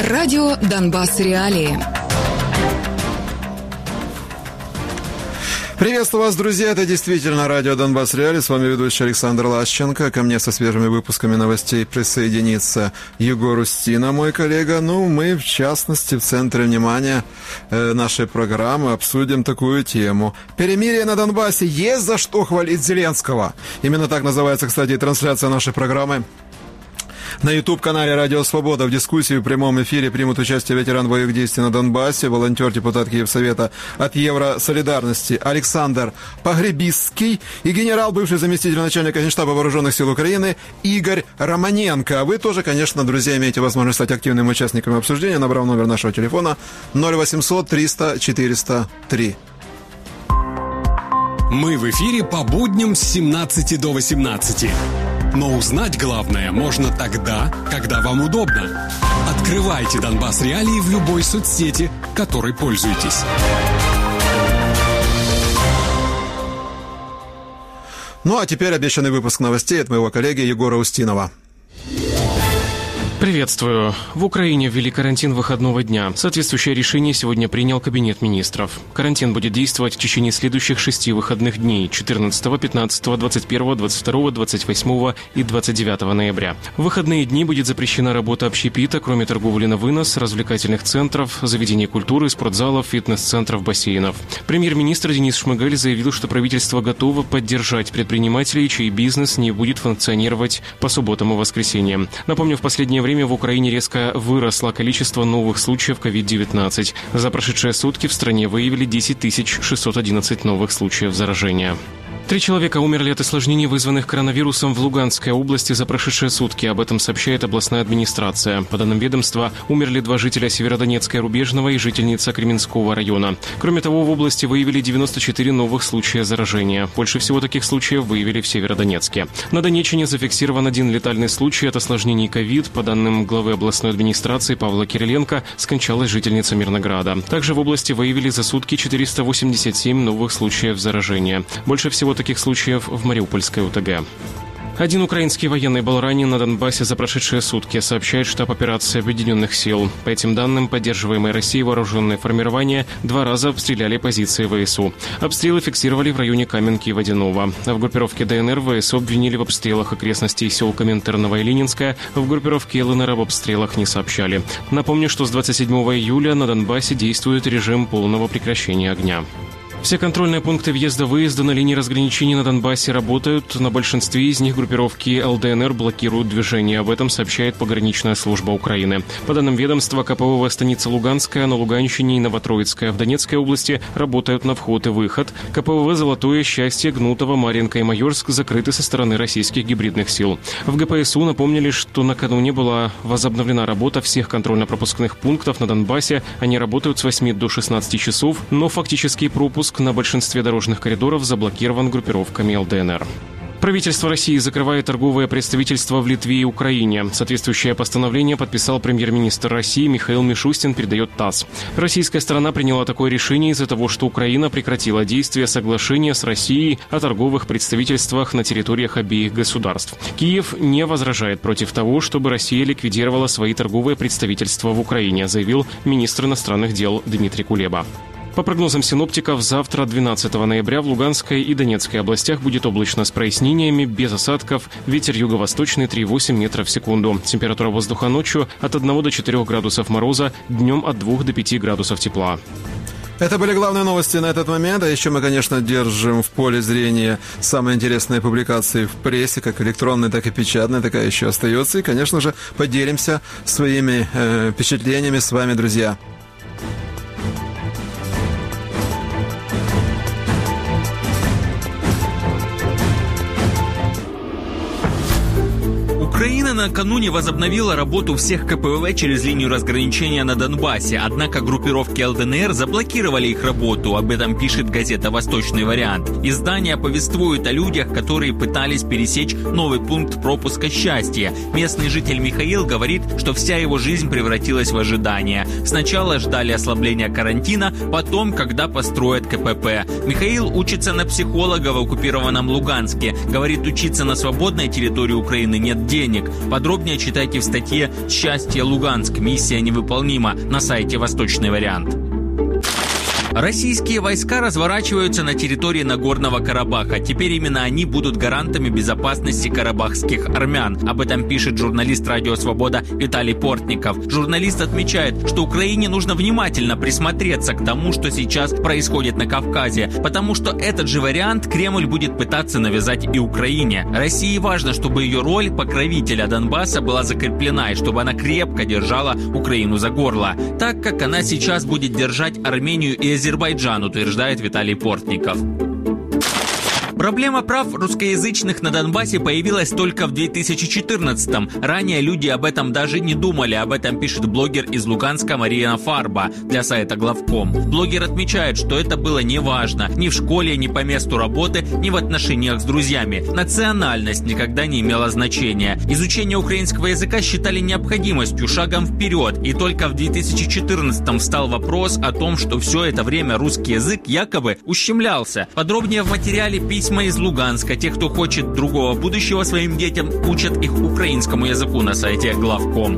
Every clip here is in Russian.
Радио «Донбасс. Реалии». Приветствую вас, друзья. Это действительно радио «Донбасс. Реалии». С вами ведущий Александр Лащенко. Ко мне со свежими выпусками новостей присоединится Егор Устинов, мой коллега. Мы, в частности, в центре внимания нашей программы обсудим такую тему. Перемирие на Донбассе. Есть за что хвалить Зеленского. Именно так называется, кстати, и трансляция нашей программы. На YouTube-канале «Радио Свобода» в дискуссии в прямом эфире примут участие ветеран боевых действий на Донбассе, волонтер, депутат Киевсовета от Евросолидарности Александр Погребистский и генерал, бывший заместитель начальника Генштаба Вооруженных сил Украины Игорь Романенко. А вы тоже, конечно, друзья, имеете возможность стать активными участниками обсуждения, набрав номер нашего телефона 0800 300 403. Мы в эфире по будням с 17 до 18. Но узнать главное можно тогда, когда вам удобно. Открывайте «Донбасс. Реалии» в любой соцсети, которой пользуетесь. А теперь обещанный выпуск новостей от моего коллеги Егора Устинова. Приветствую. В Украине ввели карантин выходного дня. Соответствующее решение сегодня принял Кабинет министров. Карантин будет действовать в течение следующих 6 выходных дней – 14, 15, 21, 22, 28 и 29 ноября. В выходные дни будет запрещена работа общепита, кроме торговли на вынос, развлекательных центров, заведений культуры, спортзалов, фитнес-центров, бассейнов. Премьер-министр Денис Шмыгаль заявил, что правительство готово поддержать предпринимателей, чей бизнес не будет функционировать по субботам и воскресеньям. Напомню, в последнее время в Украине резко выросло количество новых случаев COVID-19. За прошедшие сутки в стране выявили 10 611 новых случаев заражения. 3 человека умерли от осложнений, вызванных коронавирусом в Луганской области за прошедшие сутки. Об этом сообщает областная администрация. По данным ведомства, умерли 2 жителя Северодонецка и Рубежного и жительница Кременского района. Кроме того, в области выявили 94 новых случая заражения. Больше всего таких случаев выявили в Северодонецке. На Донеччине зафиксирован 1 летальный случай от осложнений ковид. По данным главы областной администрации Павла Кириленко, скончалась жительница Мирнограда. Также в области выявили за сутки 487 новых случаев заражения. Больше всего таких случаев в Мариупольской ОТГ. 1 украинский военный был ранен на Донбассе за прошедшие сутки, сообщает штаб операции Объединенных сил. По этим данным, поддерживаемые Россией вооруженные формирования 2 раза обстреляли позиции ВСУ. Обстрелы фиксировали в районе Каменки и Водяного. В группировке ДНР ВСУ обвинили в обстрелах окрестностей сел Коминтерново и Ленинская. В группировке ЛНР об обстрелах не сообщали. Напомню, что с 27 июля на Донбассе действует режим полного прекращения огня. Все контрольные пункты въезда-выезда на линии разграничения на Донбассе работают. На большинстве из них группировки ЛДНР блокируют движение. Об этом сообщает пограничная служба Украины. По данным ведомства, КПВВ станица Луганская на Луганщине и Новотроицкая в Донецкой области работают на вход и выход. КПВВ «Золотое», «Счастье», Гнутово, Марьинка и Майорск закрыты со стороны российских гибридных сил. В ГПСУ напомнили, что накануне была возобновлена работа всех контрольно-пропускных пунктов на Донбассе. Они работают с 8 до 16 часов, но фактический пропуск на большинстве дорожных коридоров заблокирован группировками ЛДНР. Правительство России закрывает торговые представительства в Литве и Украине. Соответствующее постановление подписал премьер-министр России Михаил Мишустин, передает ТАСС. Российская сторона приняла такое решение из-за того, что Украина прекратила действие соглашения с Россией о торговых представительствах на территориях обеих государств. Киев не возражает против того, чтобы Россия ликвидировала свои торговые представительства в Украине, заявил министр иностранных дел Дмитрий Кулеба. По прогнозам синоптиков, завтра, 12 ноября, в Луганской и Донецкой областях будет облачно с прояснениями, без осадков, ветер юго-восточный 3,8 метров в секунду. Температура воздуха ночью от 1 до 4 градусов мороза, днем от 2 до 5 градусов тепла. Это были главные новости на этот момент. А еще мы, конечно, держим в поле зрения самые интересные публикации в прессе, как электронной, так и печатной. Такая еще остается. И, конечно же, поделимся своими впечатлениями с вами, друзья. Украина накануне возобновила работу всех КПВВ через линию разграничения на Донбассе, однако группировки ЛДНР заблокировали их работу. Об этом пишет газета «Восточный вариант». Издание повествует о людях, которые пытались пересечь новый пункт пропуска «Счастье». Местный житель Михаил говорит, что вся его жизнь превратилась в ожидание. Сначала ждали ослабления карантина, потом, когда построят КПП. Михаил учится на психолога в оккупированном Луганске. Говорит, учиться на свободной территории Украины нет денег. денег. Подробнее читайте в статье «Счастье, Луганск. Миссия невыполнима» на сайте «Восточный вариант». Российские войска разворачиваются на территории Нагорного Карабаха. Теперь именно они будут гарантами безопасности карабахских армян. Об этом пишет журналист «Радио Свобода» Виталий Портников. Журналист отмечает, что Украине нужно внимательно присмотреться к тому, что сейчас происходит на Кавказе, потому что этот же вариант Кремль будет пытаться навязать и Украине. России важно, чтобы ее роль покровителя Донбасса была закреплена и чтобы она крепко держала Украину за горло, так как она сейчас будет держать Армению и Азербайджан, утверждает Виталий Портников. Проблема прав русскоязычных на Донбассе появилась только в 2014-м. Ранее люди об этом даже не думали. Об этом пишет блогер из Луганска Марина Фарба для сайта Главком. Блогер отмечает, что это было неважно ни в школе, ни по месту работы, ни в отношениях с друзьями. Национальность никогда не имела значения. Изучение украинского языка считали необходимостью, шагом вперед. И только в 2014-м встал вопрос о том, что все это время русский язык якобы ущемлялся. Подробнее в материале «Письма из Луганска». Те, кто хочет другого будущего своим детям, учат их украинскому языку на сайте Главком.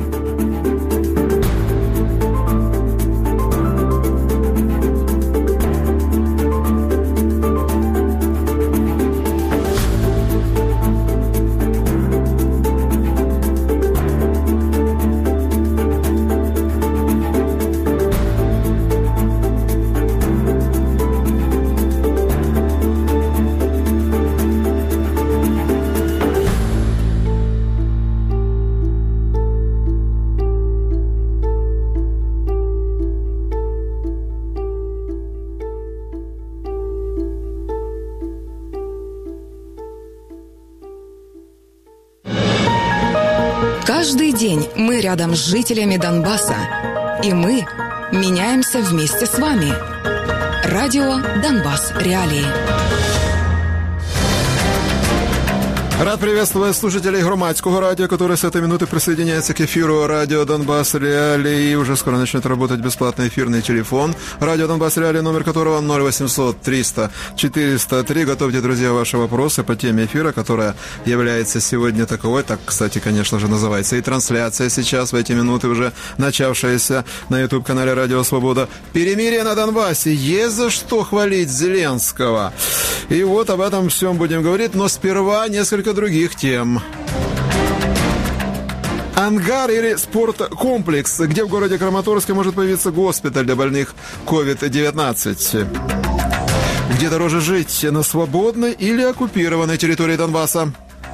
Каждый день мы рядом с жителями Донбасса, и мы меняемся вместе с вами. Радио «Донбасс. Реалии». Рад приветствовать слушателей Громадского радио, которые с этой минуты присоединяются к эфиру радио «Донбасс Реалии». Уже скоро начнет работать бесплатный эфирный телефон. Радио «Донбасс Реалии», номер которого 0800 300 403. Готовьте, друзья, ваши вопросы по теме эфира, которая является сегодня таковой. Так, кстати, конечно же, называется и трансляция сейчас, в эти минуты уже начавшаяся на YouTube-канале «Радио Свобода». Перемирие на Донбассе. Есть за что хвалить Зеленского. И вот об этом всем будем говорить, но сперва несколько других тем. Ангар или спорткомплекс, где в городе Краматорске может появиться госпиталь для больных COVID-19. Где дороже жить, на свободной или оккупированной территории Донбасса?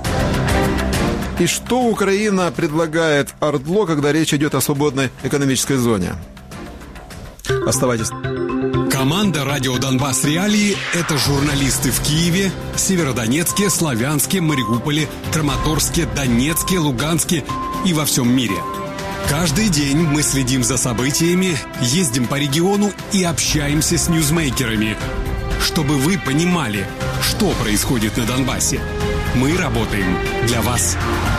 И что Украина предлагает ОРДЛО, когда речь идет о свободной экономической зоне? Оставайтесь. Команда «Радио Донбасс Реалии» — это журналисты в Киеве, Северодонецке, Славянске, Мариуполе, Краматорске, Донецке, Луганске и во всем мире. Каждый день мы следим за событиями, ездим по региону и общаемся с ньюзмейкерами, чтобы вы понимали, что происходит на Донбассе. Мы работаем для вас.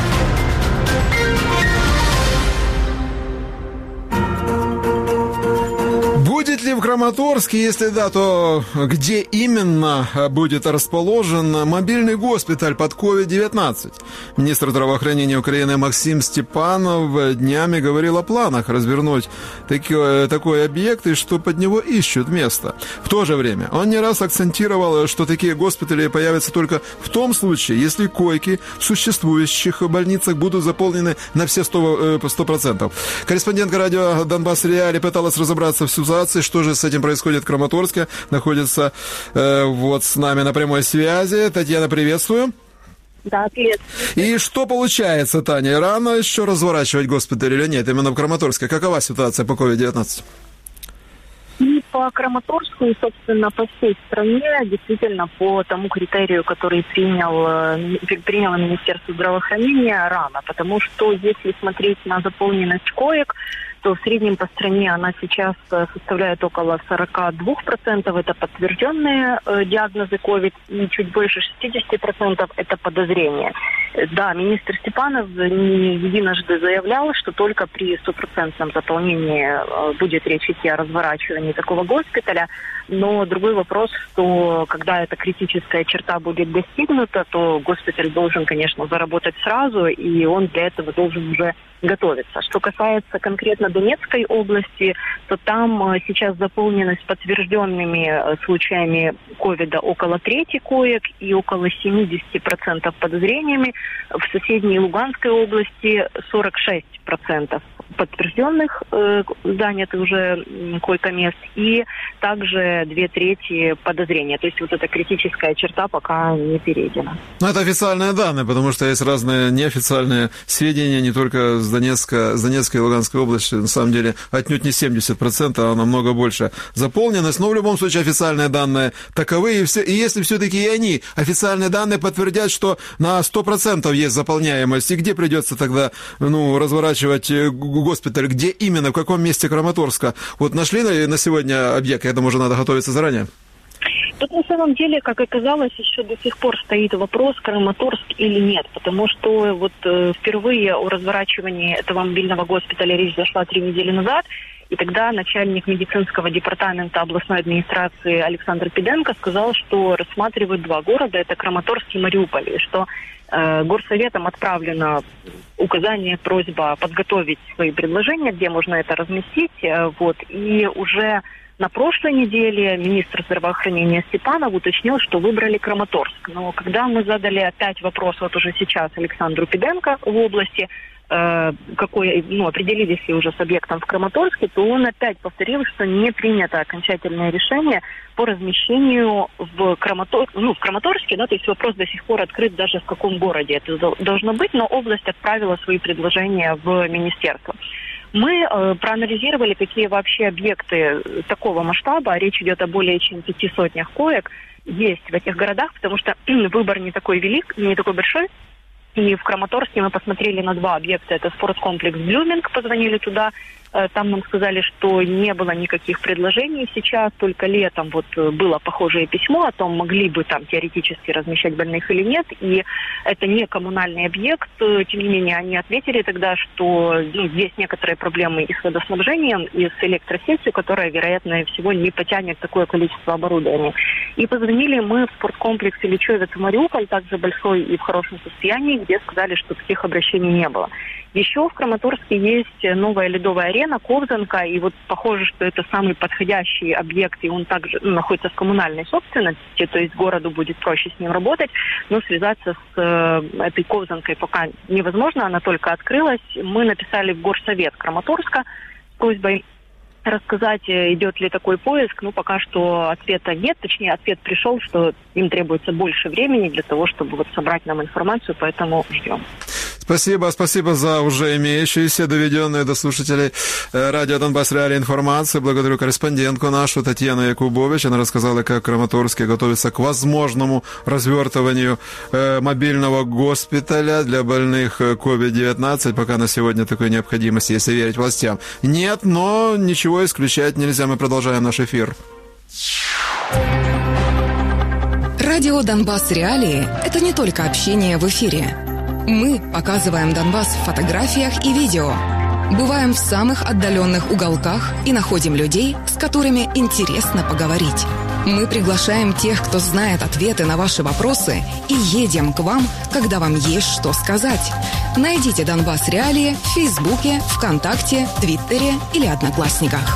Будет ли в Краматорске, если да, то где именно будет расположен мобильный госпиталь под COVID-19? Министр здравоохранения Украины Максим Степанов днями говорил о планах развернуть такой объект и что под него ищут место. В то же время он не раз акцентировал, что такие госпитали появятся только в том случае, если койки в существующих больницах будут заполнены на все 100%. Корреспондентка радио «Донбасс Реалии» пыталась разобраться в ситуации, что же с этим происходит в Краматорске. Находится вот с нами на прямой связи. Татьяна, приветствую. Да, привет. И что получается, Таня? Рано еще разворачивать госпиталь или нет? Именно в Краматорске. Какова ситуация по COVID-19? И по Краматорску, и, собственно, по всей стране, действительно, по тому критерию, который приняло Министерство здравоохранения, рано. Потому что, если смотреть на заполненность коек, то в среднем по стране она сейчас составляет около 42%. Это подтвержденные диагнозы COVID, и чуть больше 60% это подозрения. Да, министр Степанов не единожды заявлял, что только при 100% заполнении будет речь идти о разворачивании такого госпиталя. Но другой вопрос, что когда эта критическая черта будет достигнута, то госпиталь должен, конечно, заработать сразу, и он для этого должен уже готовиться. Что касается конкретно Донецкой области, то там сейчас заполненность подтвержденными случаями ковида около трети коек и около 70% подозрениями. В соседней Луганской области 46% подтвержденных занятых уже койко-мест и также 2/3 подозрения. То есть вот эта критическая черта пока не перейдена. Ну, это официальные данные, потому что есть разные неофициальные сведения, не только с Донецкой и Луганской области. На самом деле отнюдь не 70%, а намного больше заполненность. Но в любом случае официальные данные таковы. И если все-таки и они, официальные данные, подтвердят, что на 100% есть заполняемость, и где придется тогда разворачивать госпиталь, где именно, в каком месте Краматорска? Вот нашли на сегодня объект? Я думаю, уже надо готовиться заранее. Тут на самом деле, как оказалось, еще до сих пор стоит вопрос, Краматорск или нет. Потому что вот впервые о разворачивании этого мобильного госпиталя речь зашла 3 недели назад. И тогда начальник медицинского департамента областной администрации Александр Пиденко сказал, что рассматривают 2 города, это Краматорск и Мариуполь, и что горсоветом отправлено указание, просьба подготовить свои предложения, где можно это разместить. И уже на прошлой неделе министр здравоохранения Степанов уточнил, что выбрали Краматорск. Но когда мы задали опять вопрос вот уже сейчас Александру Пиденко в области, определились ли уже с объектом в Краматорске, то он опять повторил, что не принято окончательное решение по размещению в Краматорске, то есть вопрос до сих пор открыт, даже в каком городе это должно быть, но область отправила свои предложения в министерство. Мы проанализировали, какие вообще объекты такого масштаба, речь идет о более чем 500 коек, есть в этих городах, потому что выбор не такой велик, не такой большой. И в Краматорске мы посмотрели на 2 объекта. Это спорткомплекс «Блюминг», позвонили туда. Там нам сказали, что не было никаких предложений сейчас, только летом было похожее письмо о том, могли бы там теоретически размещать больных или нет. И это не коммунальный объект. Тем не менее, они ответили тогда, что есть некоторые проблемы и с водоснабжением, и с электросетью, которая, вероятно всего, не потянет такое количество оборудования. И позвонили мы в спорткомплекс Ильичевец в Мариуполь, также большой и в хорошем состоянии, где сказали, что таких обращений не было. Еще в Краматорске есть новая ледовая арена, Ковзанка, и похоже, что это самый подходящий объект, и он также находится в коммунальной собственности, то есть городу будет проще с ним работать, но связаться с этой Ковзанкой пока невозможно, она только открылась. Мы написали в горсовет Краматорска с просьбой рассказать, идет ли такой поиск, пока что ответа нет, точнее, ответ пришел, что им требуется больше времени для того, чтобы собрать нам информацию, поэтому ждем. Спасибо за уже имеющуюся, доведенную до слушателей радио Донбасс Реалии информацию. Благодарю корреспондентку нашу Татьяну Якубович. Она рассказала, как Краматорске готовится к возможному развертыванию мобильного госпиталя для больных COVID-19. Пока на сегодня такой необходимости, если верить властям, нет, но ничего исключать нельзя. Мы продолжаем наш эфир. Радио Донбасс Реалии – это не только общение в эфире. Мы показываем Донбасс в фотографиях и видео. Бываем в самых отдаленных уголках и находим людей, с которыми интересно поговорить. Мы приглашаем тех, кто знает ответы на ваши вопросы, и едем к вам, когда вам есть что сказать. Найдите Донбасс Реалии в Фейсбуке, ВКонтакте, Твиттере или Одноклассниках.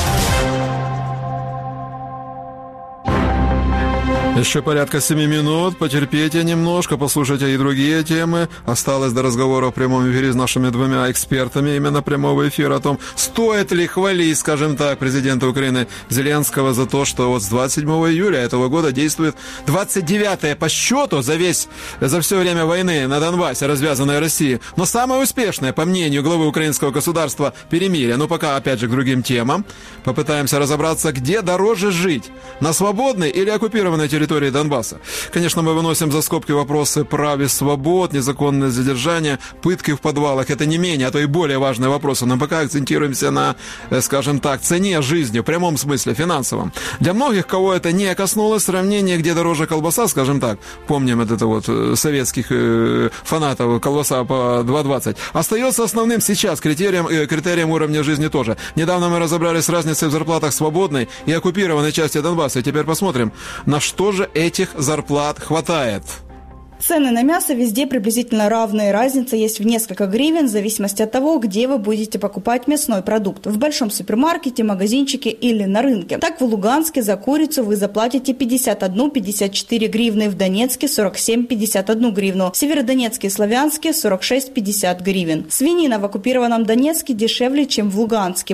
Еще порядка 7 минут, потерпите немножко, послушайте и другие темы. Осталось до разговора в прямом эфире с нашими 2 экспертами именно прямого эфира о том, стоит ли хвалить, скажем так, президента Украины Зеленского за то, что с 27 июля этого года действует 29-е по счету за все время войны на Донбассе, развязанной Россией, но самое успешное, по мнению главы украинского государства, перемирие. Пока, опять же, к другим темам. Попытаемся разобраться, где дороже жить, на свободной или оккупированной территории территории Донбасса. Конечно, мы выносим за скобки вопросы прав и свобод, незаконное задержание, пытки в подвалах. Это не менее, а то и более важные вопросы. Но пока акцентируемся на, скажем так, цене жизни, в прямом смысле, финансовом. Для многих, кого это не коснулось, сравнение, где дороже колбаса, скажем так, помним это вот советских фанатов, колбаса по 2,20, остается основным сейчас критерием уровня жизни тоже. Недавно мы разобрались с разницей в зарплатах свободной и оккупированной части Донбасса. И теперь посмотрим, на что же этих зарплат хватает. Цены на мясо везде приблизительно равные. Разница есть в несколько гривен в зависимости от того, где вы будете покупать мясной продукт. В большом супермаркете, магазинчике или на рынке. Так в Луганске за курицу вы заплатите 51-54 гривны, в Донецке 47-51 гривну, в Северодонецке и Славянске 46-50 гривен. Свинина в оккупированном Донецке дешевле, чем в Луганске –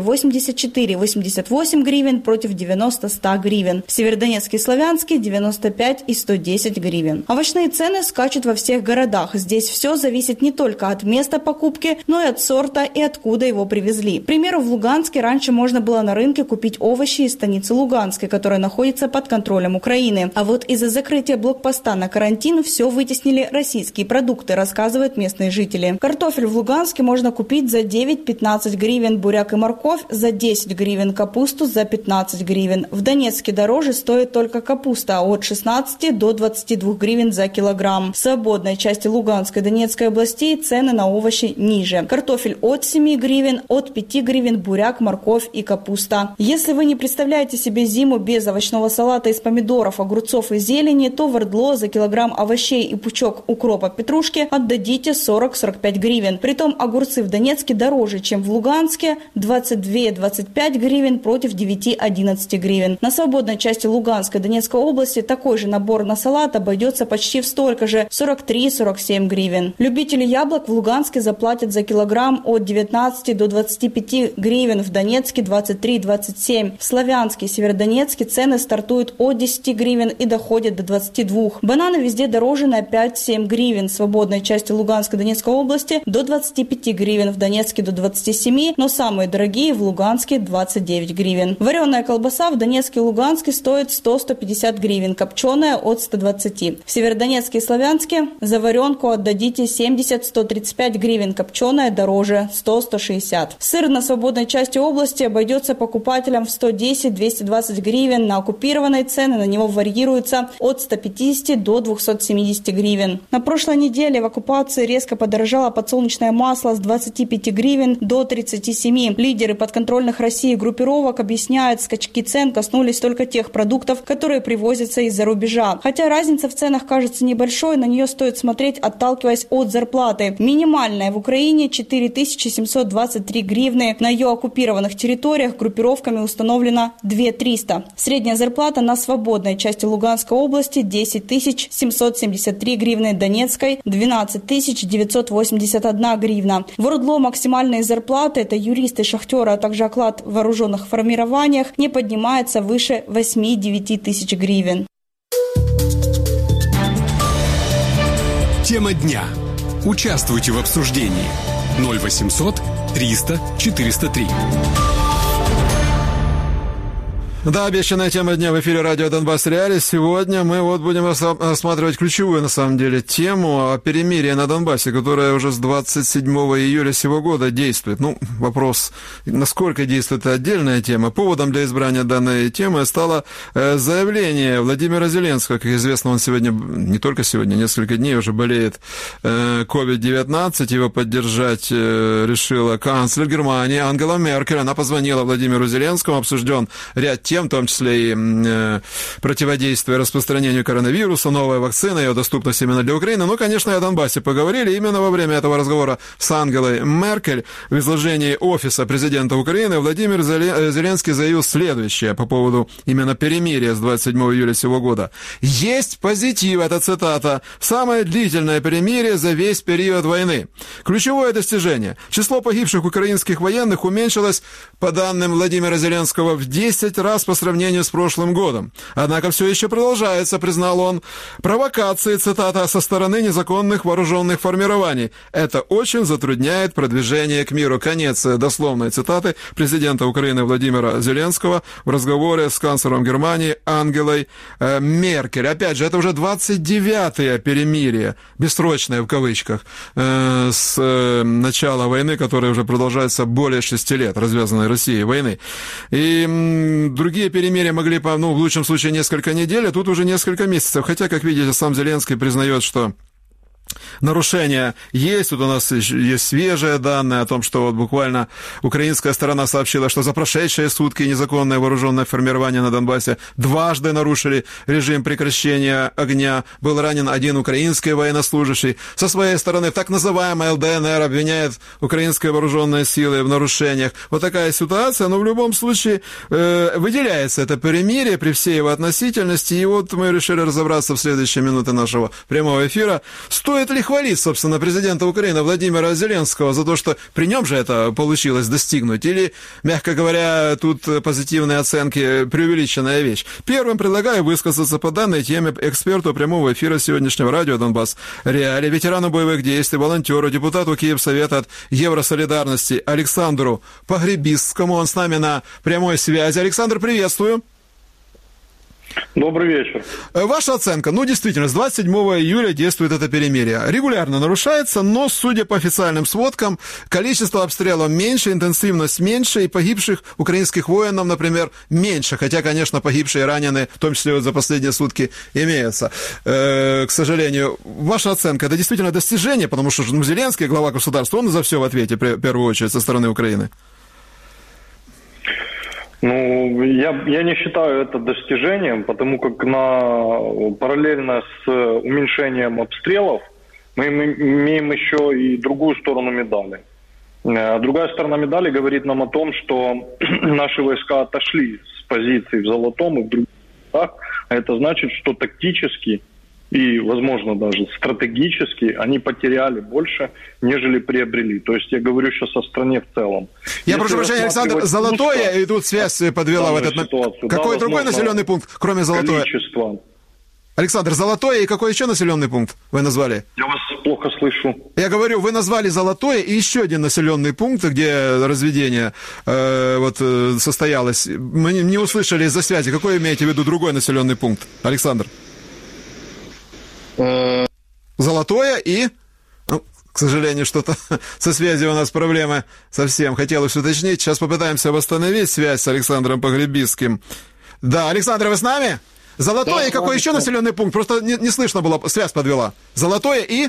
84-88 гривен против 90-100 гривен. В Северодонецке и Славянске 95 и 110 гривен. Овощные цены скачут во всех городах. Здесь все зависит не только от места покупки, но и от сорта и откуда его привезли. К примеру, в Луганске раньше можно было на рынке купить овощи из станицы Луганской, которая находится под контролем Украины. А вот из-за закрытия блокпоста на карантин все вытеснили российские продукты, рассказывают местные жители. Картофель в Луганске можно купить за 9-15 гривен, буряк и морковь за 10 гривен, капусту за 15 гривен. В Донецке дороже стоит только капуста от 16 до 22 гривен за килограмм. В свободной части Луганской и Донецкой областей цены на овощи ниже. Картофель от 7 гривен, от 5 гривен буряк, морковь и капуста. Если вы не представляете себе зиму без овощного салата из помидоров, огурцов и зелени, то в Ордло за килограмм овощей и пучок укропа петрушки отдадите 40-45 гривен. Притом огурцы в Донецке дороже, чем в Луганске – 22-25 гривен против 9-11 гривен. На свободной части Луганской и Донецкой области такой же набор на салат обойдется почти в столько же – 43-47 гривен. Любители яблок в Луганске заплатят за килограмм от 19 до 25 гривен, в Донецке 23-27. В Славянске и Северодонецке цены стартуют от 10 гривен и доходят до 22. Бананы везде дороже на 5-7 гривен. В свободной части Луганской и Донецкой области до 25 гривен, в Донецке до 27, но самые дорогие в Луганске 29 гривен. Вареная колбаса в Донецке и Луганске стоит 100-150 гривен, копченая от 120. В Северодонецке и Славянске за варенку отдадите 70-135 гривен, копченая дороже 100-160. Сыр на свободной части области обойдется покупателям в 110-220 гривен. На оккупированной цены на него варьируются от 150 до 270 гривен. На прошлой неделе в оккупации резко подорожало подсолнечное масло с 25 гривен до 37. Лидеры подконтрольных России группировок объясняют, скачки цен коснулись только тех продуктов, которые привозятся из-за рубежа. Хотя разница в ценах кажется небольшой, на нее стоит смотреть, отталкиваясь от зарплаты. Минимальная в Украине 4723 гривны. На ее оккупированных территориях группировками установлено 2300. Средняя зарплата на свободной части Луганской области 10 773 гривны, Донецкой 12 981 гривна. В Ордло максимальные зарплаты, это юристы, шахтеры, а также оклад в вооруженных формированиях, не поднимается выше 8-9 тысяч гривен. Тема дня. Участвуйте в обсуждении. 0800 300 403. Да, обещанная тема дня в эфире радио «Донбасс Реалии». Сегодня мы будем рассматривать ключевую, на самом деле, тему о перемирии на Донбассе, которая уже с 27 июля сего года действует. Вопрос, насколько действует, это отдельная тема. Поводом для избрания данной темы стало заявление Владимира Зеленского. Как известно, он сегодня, не только сегодня, несколько дней уже болеет COVID-19. Его поддержать решила канцлер Германии Ангела Меркель. Она позвонила Владимиру Зеленскому, обсужден ряд тем, в том числе и противодействие распространению коронавируса, новая вакцина, ее доступность именно для Украины. Конечно, и о Донбассе поговорили. Именно во время этого разговора с Ангелой Меркель в изложении офиса президента Украины Владимир Зеленский заявил следующее по поводу именно перемирия с 27 июля сего года. «Есть позитив», это цитата, «самое длительное перемирие за весь период войны. Ключевое достижение. Число погибших украинских военных уменьшилось, по данным Владимира Зеленского, в 10 раз раз по сравнению с прошлым годом. Однако все еще продолжается, признал он, провокации, цитата, со стороны незаконных вооруженных формирований. Это очень затрудняет продвижение к миру. Конец дословной цитаты президента Украины Владимира Зеленского в разговоре с канцлером Германии Ангелой Меркель. Опять же, это уже 29-е перемирие, бессрочное в кавычках, с начала войны, которая уже продолжается более 6 лет, развязанной Россией войны. И другие перемирия могли, в лучшем случае, несколько недель, а тут уже несколько месяцев. Хотя, как видите, сам Зеленский признает, что нарушения есть. Тут у нас есть свежие данные о том, что вот буквально украинская сторона сообщила, что за прошедшие сутки незаконное вооруженное формирование на Донбассе дважды нарушили режим прекращения огня. Был ранен один украинский военнослужащий. Со своей стороны, так называемая ЛДНР обвиняет украинские вооруженные силы в нарушениях. Вот такая ситуация, но в любом случае выделяется это перемирие при всей его относительности. И вот мы решили разобраться в следующие минуты нашего прямого эфира. Стоит ли хвалить, собственно, президента Украины Владимира Зеленского за то, что при нем же это получилось достигнуть? Или, мягко говоря, тут позитивные оценки, преувеличенная вещь? Первым предлагаю высказаться по данной теме эксперту прямого эфира сегодняшнего радио «Донбасс Реалии», ветерану боевых действий, волонтеру, депутату Киевсовета от Евросолидарности Александру Погребистскому. Он с нами на прямой связи. Александр, приветствую. Добрый вечер. Ваша оценка. Действительно, с 27 июля действует это перемирие. Регулярно нарушается, но, судя по официальным сводкам, количество обстрелов меньше, интенсивность меньше, и погибших украинских воинов, например, меньше. Хотя, конечно, погибшие и раненые, в том числе вот за последние сутки, имеются. К сожалению, ваша оценка, это действительно достижение, потому что Зеленский, глава государства, он за все в ответе, в первую очередь, со стороны Украины. Я не считаю это достижением, потому как параллельно с уменьшением обстрелов мы имеем еще и другую сторону медали. Другая сторона медали говорит нам о том, что наши войска отошли с позиций в Золотом и в других местах, а это значит, что тактически и, возможно, даже стратегически они потеряли больше, нежели приобрели. То есть я говорю сейчас о стране в целом. Я прошу прощения, Александр, Золотое, и тут связь подвела в этот момент. Какой другой населенный пункт, кроме Золотое? Количество. Александр, Золотое и какой еще населенный пункт вы назвали? Я вас плохо слышу. Я говорю, вы назвали Золотое и еще один населенный пункт, где разведение состоялось. Мы не услышали из-за связи. Какой имеете в виду другой населенный пункт, Александр? Золотое и... к сожалению, что-то со связью у нас проблемы совсем. Хотелось уточнить. Сейчас попытаемся восстановить связь с Александром Погребистским. Да, Александр, вы с нами? Золотое, да, и какой еще населенный пункт? Просто не слышно было, связь подвела. Золотое и...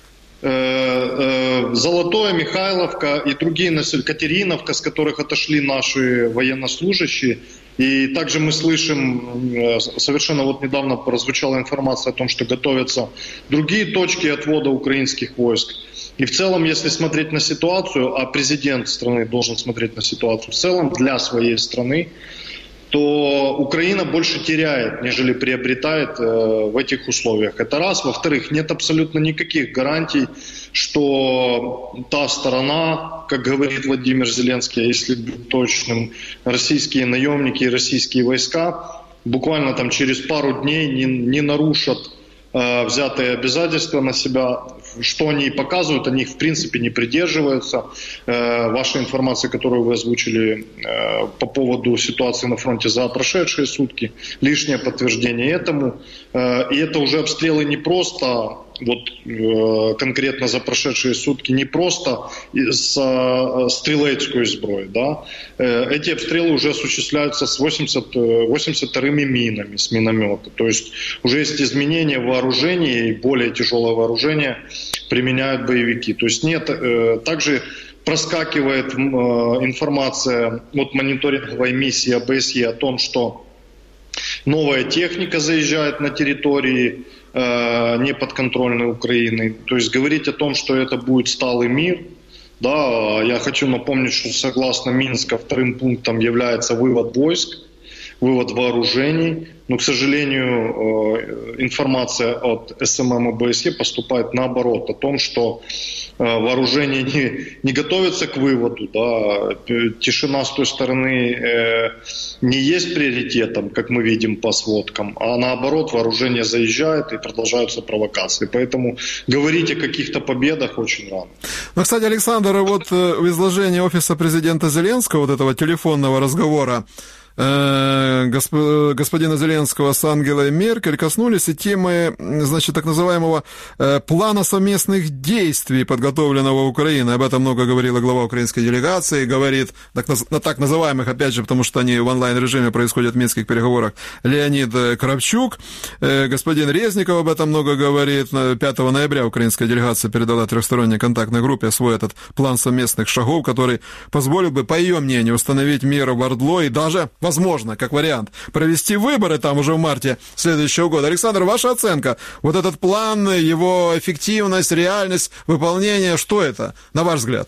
Золотое, Михайловка и другие населения, Катериновка, с которых отошли наши военнослужащие. И также мы слышим, совершенно недавно прозвучала информация о том, что готовятся другие точки отвода украинских войск. И в целом, если смотреть на ситуацию, а президент страны должен смотреть на ситуацию в целом для своей страны, то Украина больше теряет, нежели приобретает в этих условиях. Это раз. Во-вторых, нет абсолютно никаких гарантий, что та сторона, как говорит Владимир Зеленский, если быть точным, российские наемники и российские войска буквально через пару дней не нарушат взятые обязательства на себя. Что они показывают, они их в принципе не придерживаются. Ваша информация, которую вы озвучили по поводу ситуации на фронте за прошедшие сутки, лишнее подтверждение этому. И это уже обстрелы не просто, конкретно за прошедшие сутки, не просто со стрелецкой зброї. Да? Эти обстрелы уже осуществляются с 82-ми минами, с миномета. То есть уже есть изменения в вооружении, и более тяжелое вооружение применяют боевики. То есть нет, также проскакивает информация от мониторинговой миссии ОБСЕ о том, что новая техника заезжает на территории неподконтрольной Украины. То есть говорить о том, что это будет сталый мир. Да, я хочу напомнить, что согласно Минска вторым пунктом является вывод войск, вывод вооружений. Но, к сожалению, информация от СММ ОБСЕ поступает наоборот, о том, что вооружение не готовится к выводу, да, тишина с той стороны не есть приоритетом, как мы видим по сводкам, а наоборот вооружение заезжает и продолжаются провокации. Поэтому говорить о каких-то победах очень рано. Ну, кстати, Александр, вот в изложении офиса президента Зеленского, вот этого телефонного разговора господина Зеленского с Ангелой Меркель коснулись и темы, значит, так называемого плана совместных действий, подготовленного Украиной. Об этом много говорила глава украинской делегации, говорит на так называемых, опять же, потому что они в онлайн-режиме происходят в минских переговорах, Леонид Кравчук. Господин Резников об этом много говорит. 5 ноября украинская делегация передала трехсторонней контактной группе свой этот план совместных шагов, который позволил бы, по ее мнению, установить мир в Ордло и даже, возможно, как вариант, провести выборы там уже в марте следующего года. Александр, ваша оценка? Вот этот план, его эффективность, реальность выполнения, что это, на ваш взгляд?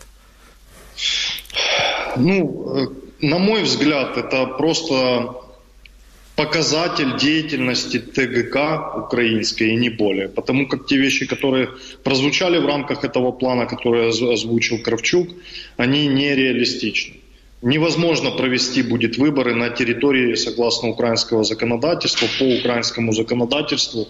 Ну, на мой взгляд, это просто показатель деятельности ТГК украинской и не более. Потому как те вещи, которые прозвучали в рамках этого плана, который озвучил Кравчук, они нереалистичны. Невозможно провести будет выборы на территории, согласно украинского законодательства, по украинскому законодательству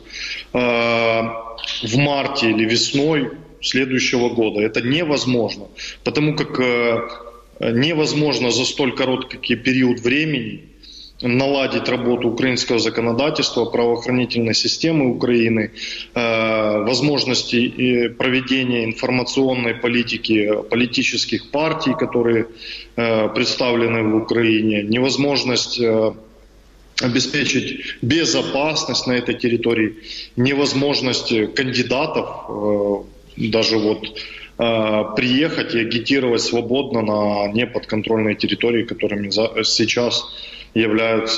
в марте или весной следующего года. Это невозможно, потому как невозможно за столь короткий период времени наладить работу украинского законодательства, правоохранительной системы Украины, возможности проведения информационной политики политических партий, которые представлены в Украине, невозможность обеспечить безопасность на этой территории, невозможность кандидатов даже вот приехать и агитировать свободно на неподконтрольной территории, которыми сейчас являются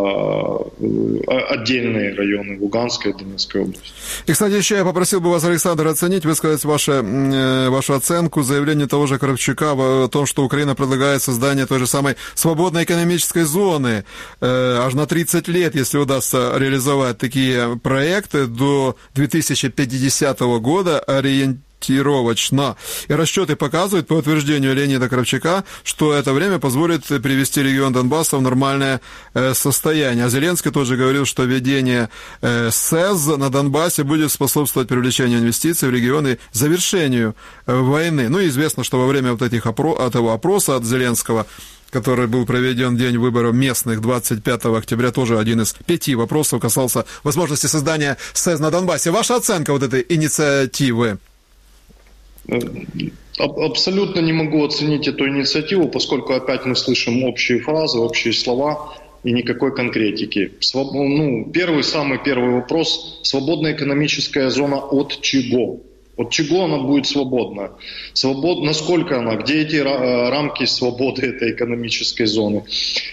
отдельные районы Луганской и Донецкой области. И, кстати, еще я попросил бы вас, Александр, оценить, высказать вашу оценку заявлению того же Кравчука о том, что Украина предлагает создание той же самой свободной экономической зоны аж на 30 лет, если удастся реализовать такие проекты до 2050 года, ориентировочно. И расчеты показывают, по утверждению Леонида Кравчука, что это время позволит привести регион Донбасса в нормальное состояние. А Зеленский тоже говорил, что введение СЭЗ на Донбассе будет способствовать привлечению инвестиций в регион и завершению войны. Ну и известно, что во время вот этого опроса от Зеленского, который был проведен в день выборов местных 25 октября, тоже один из 5 вопросов касался возможности создания СЭЗ на Донбассе. Ваша оценка вот этой инициативы? Абсолютно не могу оценить эту инициативу, поскольку опять мы слышим общие фразы, общие слова и никакой конкретики. Самый первый вопрос. Свободная экономическая зона от чего? От чего она будет свободна? Насколько она? Где эти рамки свободы этой экономической зоны?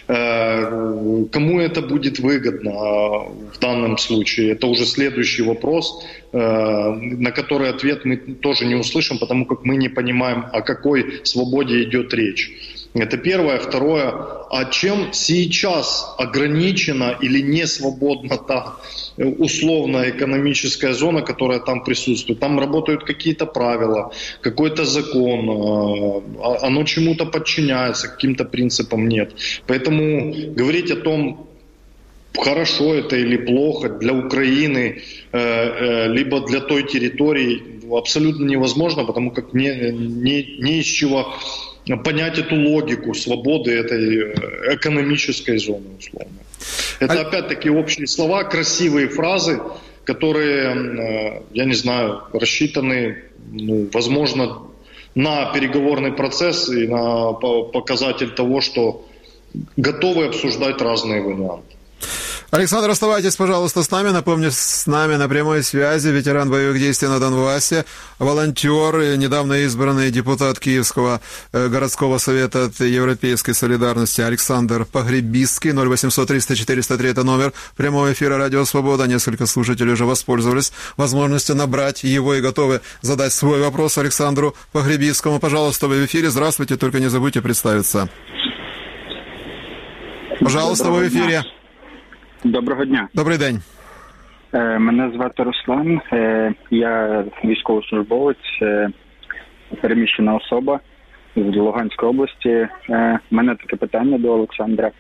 Кому это будет выгодно в данном случае? Это уже следующий вопрос, на который ответ мы тоже не услышим, потому как мы не понимаем, о какой свободе идет речь. Это первое. Второе, а чем сейчас ограничена или не свободна та условная экономическая зона, которая там присутствует? Там работают какие-то правила, какой-то закон, оно чему-то подчиняется, каким-то принципам нет. Поэтому говорить о том, хорошо это или плохо для Украины, либо для той территории, абсолютно невозможно, потому как не из чего понять эту логику свободы этой экономической зоны, условно. Это опять-таки общие слова, красивые фразы, которые, я не знаю, рассчитаны, возможно, на переговорный процесс и на показатель того, что готовы обсуждать разные варианты. Александр, оставайтесь, пожалуйста, с нами. Напомню, с нами на прямой связи ветеран боевых действий на Донбассе, волонтер, недавно избранный депутат Киевского городского совета от Европейской солидарности Александр Погребиский. 0800-300-403 это номер прямого эфира «Радио Свобода». Несколько слушателей уже воспользовались возможностью набрать его и готовы задать свой вопрос Александру Погребискому. Пожалуйста, вы в эфире. Здравствуйте, только не забудьте представиться. Пожалуйста, вы в эфире. Доброго дня. Добрий день. Мене звати Руслан, я військовослужбовець. переміщена особа з Луганської області. У мене таке питання до Олександра.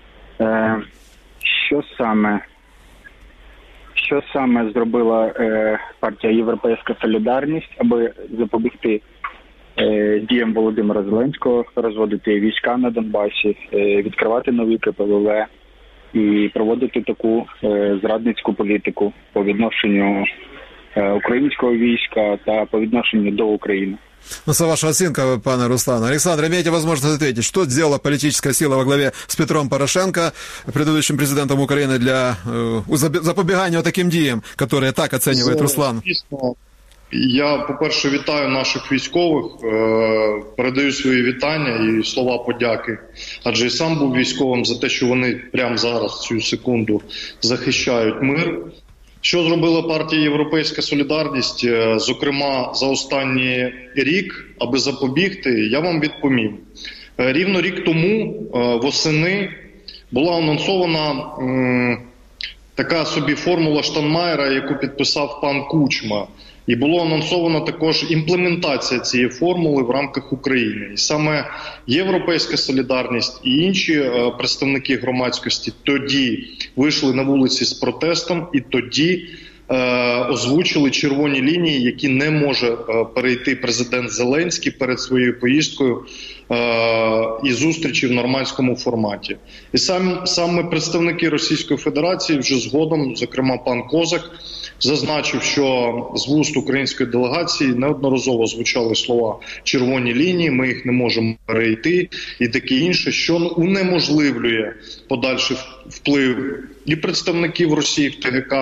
Що саме зробила партія «Європейська солідарність», аби запобігти діям Володимира Зеленського, розводити війська на Донбасі, відкривати нові КПВВ і проводити таку зрадницьку політику по відношенню українского війська та по відношенню до України? Ну, это ваша оценка, пане Руслан. Александр, имеете возможность ответить, что сделала политическая сила во главе с Петром Порошенко, предыдущим президентом Украины, для запобігання таким діям, которые так оценивает Руслан? Я, по-перше, вітаю наших військових, передаю свої вітання і слова подяки, адже і сам був військовим, за те, що вони прямо зараз, цю секунду, захищають мир. Що зробила партія «Європейська солідарність», зокрема, за останній рік, аби запобігти, я вам відповім. Рівно рік тому, восени, була анонсована така собі формула Штайнмайєра, яку підписав пан Кучма. І було анонсовано також імплементація цієї формули в рамках України. І саме «Європейська солідарність» і інші представники громадськості тоді вийшли на вулиці з протестом і тоді озвучили червоні лінії, які не може перейти президент Зеленський перед своєю поїздкою і зустрічі в нормандському форматі. І саме представники Російської Федерації вже згодом, зокрема пан Козак, зазначив, що з вуст української делегації неодноразово звучали слова «червоні лінії», ми їх не можемо перейти і таке інше, що унеможливлює подальший вплив і представників Росії в ТГК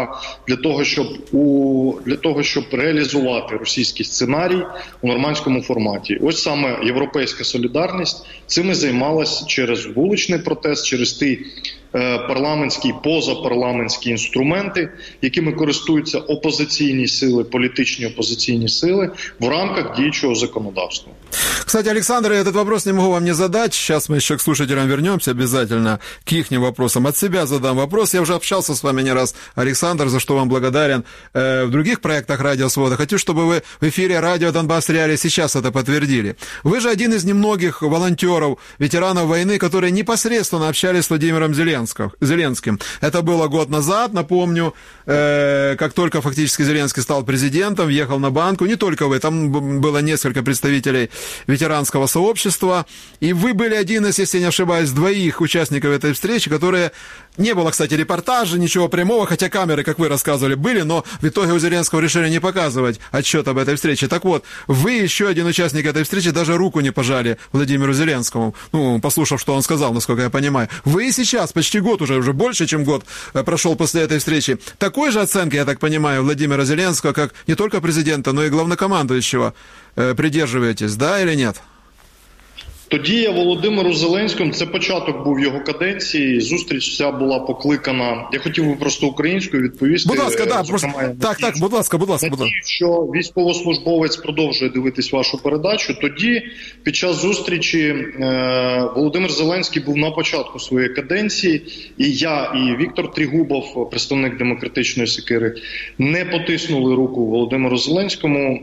для того, щоб реалізувати російський сценарій у нормандському форматі. Ось саме «Європейська солідарність» цим і займалась через вуличний протест, через ті парламентські і позапарламентські інструменти, якими користуються опозиційні сили, політичні опозиційні сили в рамках діючого законодавства. Кстати, Александр, этот вопрос не могу вам не задать. Сейчас мы еще к слушателям вернемся обязательно, к их вопросам. От себя задам вопрос. Я уже общался с вами не раз, Александр, за что вам благодарен. В других проектах «Радио Свобода» хочу, чтобы вы в эфире «Радио Донбасс Реалии» сейчас это подтвердили. Вы же один из немногих волонтеров, ветеранов войны, которые непосредственно общались с Владимиром Зеленским. Это было год назад, напомню, как только фактически Зеленский стал президентом, въехал на Банку, не только вы, там было несколько представителей ветеранского сообщества, и вы были один из, если не ошибаюсь, двоих участников этой встречи, которые... Не было, кстати, репортажа, ничего прямого, хотя камеры, как вы рассказывали, были, но в итоге у Зеленского решили не показывать отчет об этой встрече. Так вот, вы, еще один участник этой встречи, даже руку не пожали Владимиру Зеленскому, послушав, что он сказал, насколько я понимаю. Вы и сейчас, почти год уже больше, чем год прошел после этой встречи, такой же оценки, я так понимаю, Владимира Зеленского, как не только президента, но и главнокомандующего, придерживаетесь, да или нет? Тоді я Володимиру Зеленському, це початок був його каденції, зустріч ця була покликана, я хотів би просто українською відповісти. Будь ласка, да, просто... Так, будь ласка. Надію, що військовослужбовець продовжує дивитись вашу передачу. Тоді, під час зустрічі, Володимир Зеленський був на початку своєї каденції, і я, і Віктор Трігубов, представник Демократичної Сокири, не потиснули руку Володимиру Зеленському.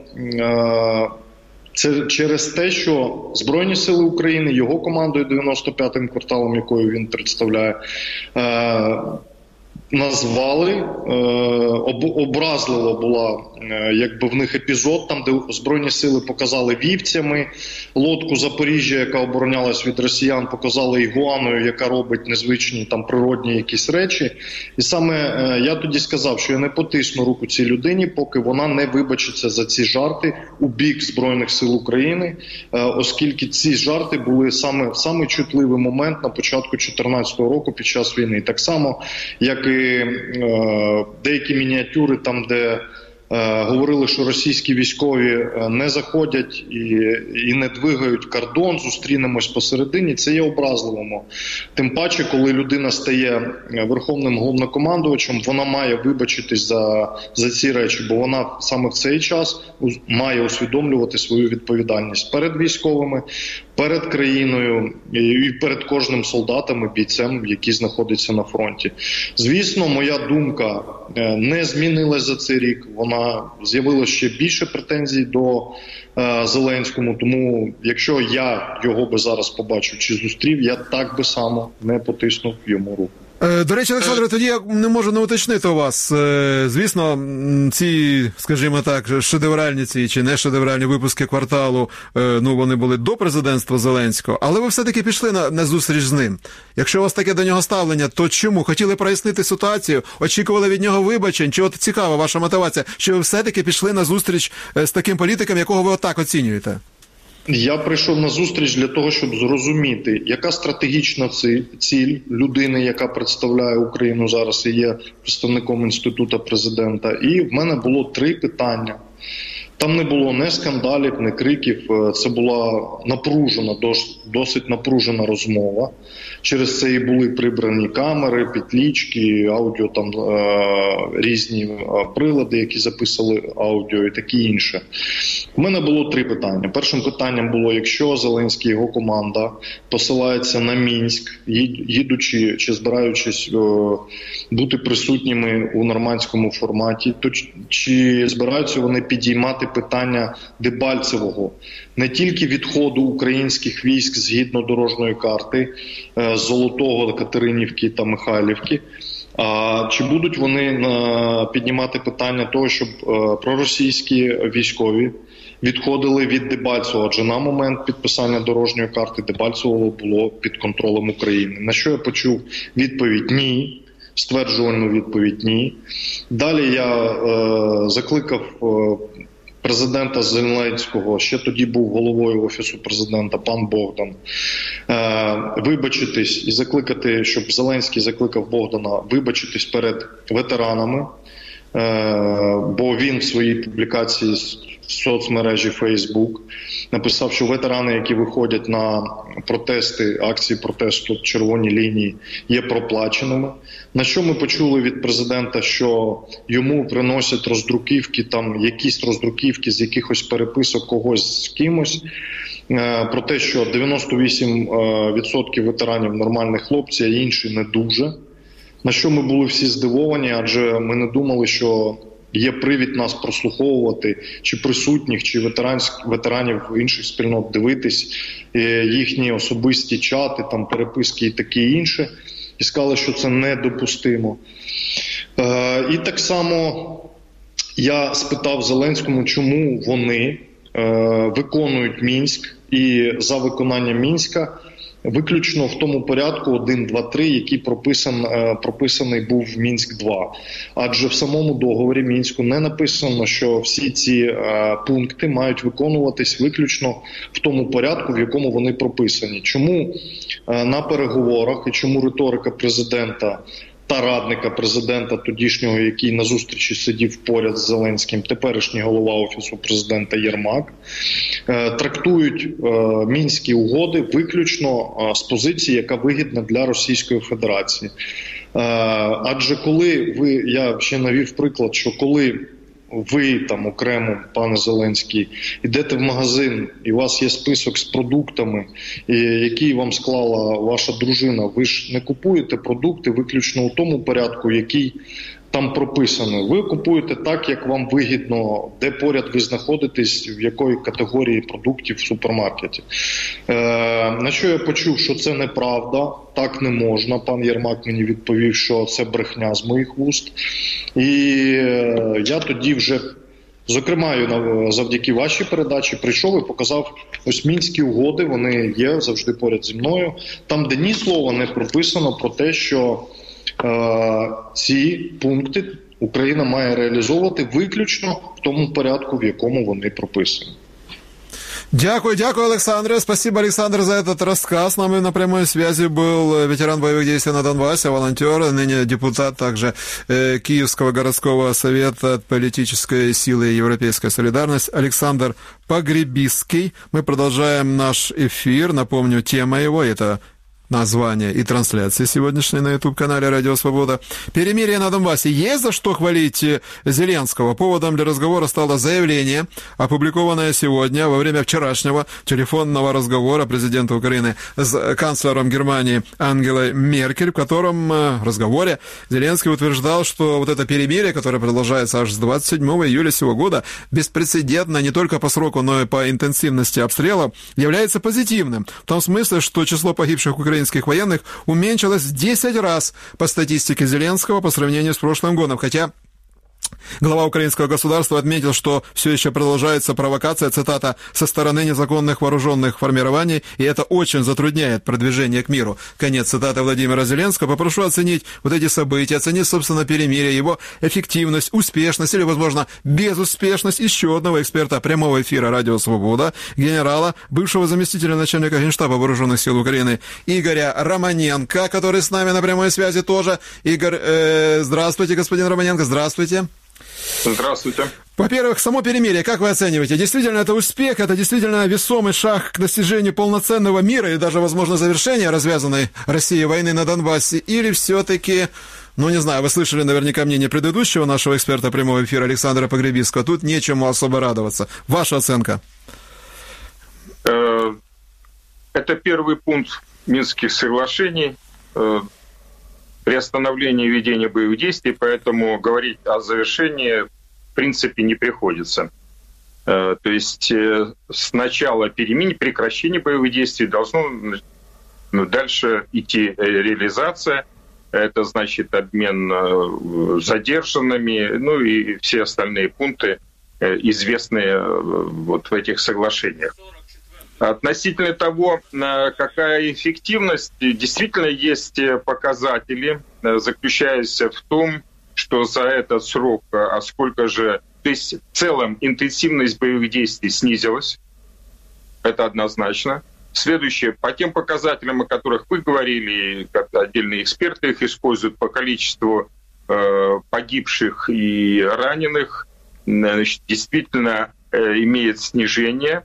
Це через те, що Збройні Сили України, його командою 95-м кварталом, якою він представляє, назвали, образливо була якби в них епізод, там де Збройні Сили показали вівцями лодку Запоріжжя, яка оборонялась від росіян, показали ігуаною, яка робить незвичні там природні якісь речі. І саме я тоді сказав, що я не потисну руку цій людині, поки вона не вибачиться за ці жарти у бік Збройних Сил України, оскільки ці жарти були саме в самий чутливий момент на початку 2014 року під час війни. Так само, як і деякі мініатюри там, де говорили, що російські військові не заходять і не двигають кордон, зустрінемось посередині, це є образливим. Тим паче, коли людина стає верховним головнокомандувачем, вона має вибачитись за ці речі, бо вона саме в цей час має усвідомлювати свою відповідальність перед військовими, перед країною і перед кожним солдатом і бійцем, який знаходиться на фронті. Звісно, моя думка не змінилась за цей рік, вона з'явилося ще більше претензій до Зеленському, тому якщо я його би зараз побачив чи зустрів, я так би само не потиснув йому руку. До речі, Олександре, тоді я не можу не уточнити у вас. Звісно, ці, скажімо так, шедевральні чи не шедевральні випуски «Кварталу», вони були до президентства Зеленського, але ви все-таки пішли на зустріч з ним. Якщо у вас таке до нього ставлення, то чому? Хотіли прояснити ситуацію? Очікували від нього вибачень? Чи от цікава ваша мотивація, що ви все-таки пішли на зустріч з таким політиком, якого ви отак оцінюєте? Я прийшов на зустріч для того, щоб зрозуміти, яка стратегічна ціль людини, яка представляє Україну зараз і є представником інституту президента. І в мене було 3 питання. Там не було ні скандалів, ні криків. Це була напружена, досить напружена розмова. Через це і були прибрані камери, підлічки, аудіо, там різні прилади, які записували аудіо і таке інше. У мене було 3 питання. Першим питанням було, якщо Зеленський і його команда посилаються на Мінськ, їдучи чи збираючись бути присутніми у нормандському форматі, то чи збираються вони підіймати питання Дебальцевого, не тільки відходу українських військ згідно дорожньої карти з Золотого, Катеринівки та Михайлівки, а чи будуть вони піднімати питання того, щоб проросійські військові відходили від Дебальцевого, адже на момент підписання дорожньої карти Дебальцевого було під контролем України. На що я почув відповідь «ні», стверджувальну відповідь «ні». Далі я закликав президента Зеленського, ще тоді був головою Офісу президента, пан Богдан, вибачитись і закликати, щоб Зеленський закликав Богдана вибачитись перед ветеранами, бо він в своїй публікації в соцмережі Facebook написав, що ветерани, які виходять на протести, акції протесту «Червоні лінії», є проплаченими. На що ми почули від президента, що йому приносять роздруківки, там якісь роздруківки з якихось переписок когось з кимось, про те, що 98% ветеранів нормальні хлопці, а інші не дуже. На що ми були всі здивовані, адже ми не думали, що є привід нас прослуховувати, чи присутніх, чи ветеранів інших спільнот дивитись, їхні особисті чати, там переписки і таке інше. І сказали, що це недопустимо. І так само я спитав Зеленському, чому вони виконують Мінськ і за виконання Мінська виключно в тому порядку 1, 2, 3, який прописаний був в Мінськ-2. Адже в самому договорі Мінську не написано, що всі ці пункти мають виконуватись виключно в тому порядку, в якому вони прописані. Чому на переговорах і чому риторика президента та радника президента тодішнього, який на зустрічі сидів поряд з Зеленським, теперішній голова Офісу президента Єрмак, трактують Мінські угоди виключно з позиції, яка вигідна для Російської Федерації. Адже коли я ще навів приклад, що коли ви там окремо, пане Зеленський, йдете в магазин і у вас є список з продуктами, який вам склала ваша дружина, ви ж не купуєте продукти виключно у тому порядку, який там прописано. Ви купуєте так, як вам вигідно, де поряд ви знаходитесь, в якої категорії продуктів в супермаркеті. На що я почув, що це неправда, так не можна. Пан Єрмак мені відповів, що це брехня з моїх вуст. І я тоді вже, зокрема, завдяки вашій передачі, прийшов і показав ось Мінські угоди, вони є завжди поряд зі мною. Там, де ні слова не прописано про те, що ці пункти Україна має реалізовувати виключно в тому порядку, в якому вони прописані. Дякую, Александре. Спасибо, Александр, за этот рассказ. С нами на прямой связи был ветеран боевых действий на Донбассе, волонтер, ныне депутат также Киевского городского совета от политической силы «Европейская солидарность» Александр Погребиский. Мы продолжаем наш эфир. Напомню, тема его – это названия и трансляции сегодняшней на YouTube-канале «Радио Свобода». Перемирие на Донбассе. Есть за что хвалить Зеленского. Поводом для разговора стало заявление, опубликованное сегодня во время вчерашнего телефонного разговора президента Украины с канцлером Германии Ангелой Меркель, в котором разговоре Зеленский утверждал, что вот это перемирие, которое продолжается аж с 27 июля сего года, беспрецедентно не только по сроку, но и по интенсивности обстрелов, является позитивным. В том смысле, что число погибших украинских военных уменьшилось в 10 раз по статистике Зеленского по сравнению с прошлым годом. Хотя глава украинского государства отметил, что все еще продолжается провокация, цитата, со стороны незаконных вооруженных формирований, и это очень затрудняет продвижение к миру. Конец цитаты Владимира Зеленского. Попрошу оценить вот эти события, оценить, собственно, перемирие, его эффективность, успешность или, возможно, безуспешность еще одного эксперта прямого эфира «Радио Свобода», генерала, бывшего заместителя начальника Генштаба Вооруженных сил Украины Игоря Романенко, который с нами на прямой связи тоже. Игорь, здравствуйте, господин Романенко, здравствуйте. Здравствуйте. Во-первых, само перемирие, как вы оцениваете? Действительно, это успех, это действительно весомый шаг к достижению полноценного мира и даже, возможно, завершения развязанной Россией войны на Донбассе? Или все-таки, ну, не знаю, вы слышали наверняка мнение предыдущего нашего эксперта прямого эфира Александра Погребицкого, тут нечему особо радоваться. Ваша оценка? Это первый пункт Минских соглашений, приостановление ведения боевых действий, поэтому говорить о завершении в принципе не приходится. То есть с начала перемирия, прекращения боевых действий должно дальше идти реализация. Это значит обмен задержанными, ну и все остальные пункты, известные вот в этих соглашениях. Относительно того, какая эффективность, действительно есть показатели, заключающиеся в том, что за этот срок, а сколько же, то есть в целом интенсивность боевых действий снизилась, это однозначно. Следующее, по тем показателям, о которых вы говорили, как отдельные эксперты их используют, по количеству погибших и раненых, значит, действительно имеет снижение.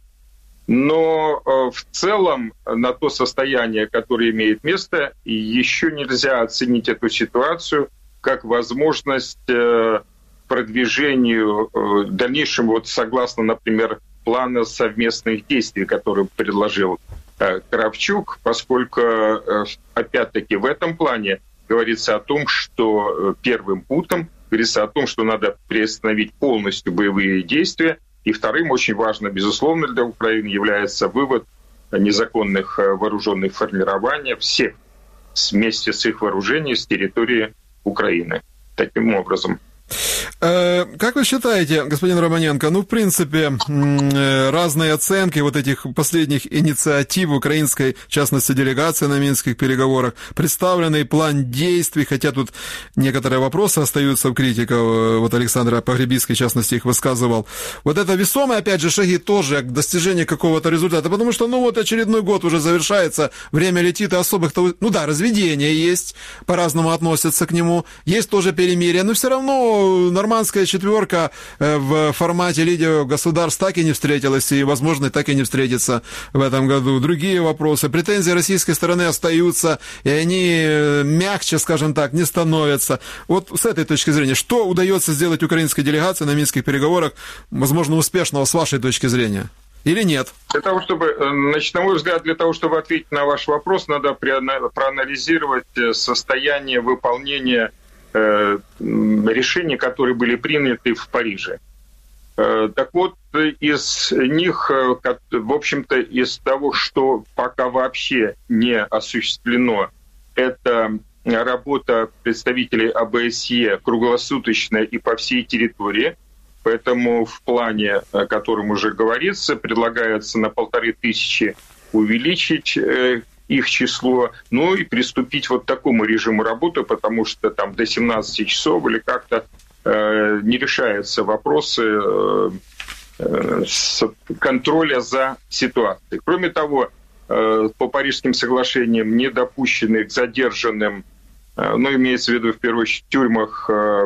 Но в целом на то состояние, которое имеет место, еще нельзя оценить эту ситуацию как возможность продвижению дальнейшему, вот согласно, например, плана совместных действий, который предложил Кравчук, поскольку, опять-таки, в этом плане говорится о том, что первым пунктом говорится о том, что надо приостановить полностью боевые действия. И вторым, очень важно, безусловно, для Украины является вывод незаконных вооруженных формирований всех вместе с их вооружением с территории Украины. Таким образом. Как вы считаете, господин Романенко, ну, в принципе, разные оценки вот этих последних инициатив украинской, в частности, делегации на минских переговорах, представленный план действий, хотя тут некоторые вопросы остаются у критиков, вот Александр Погребицкий, в частности, их высказывал. Вот это весомые, опять же, шаги тоже к достижению какого-то результата, потому что, ну, вот очередной год уже завершается, время летит, и особых, ну да, разведения есть, по-разному относятся к нему, есть тоже перемирие, но все равно нормандская четверка в формате лидеров государств так и не встретилась, и, возможно, так и не встретится в этом году. Другие вопросы. Претензии российской стороны остаются, и они мягче, скажем так, не становятся. Вот с этой точки зрения, что удается сделать украинской делегации на минских переговорах, возможно, успешного с вашей точки зрения? Или нет? Для того, чтобы, значит, на мой взгляд, для того, чтобы ответить на ваш вопрос, надо проанализировать состояние выполнения решений, которые были приняты в Париже. Так вот, из них, в общем-то, из того, что пока вообще не осуществлено, это работа представителей ОБСЕ круглосуточно и по всей территории. Поэтому в плане, о котором уже говорится, предлагается на 1500 увеличить их число, ну и приступить вот к такому режиму работы, потому что там до 17 часов или как-то не решаются вопросы контроля за ситуацией. Кроме того, по Парижским соглашениям не допущены к задержанным, ну, имеется в виду в первую очередь в тюрьмах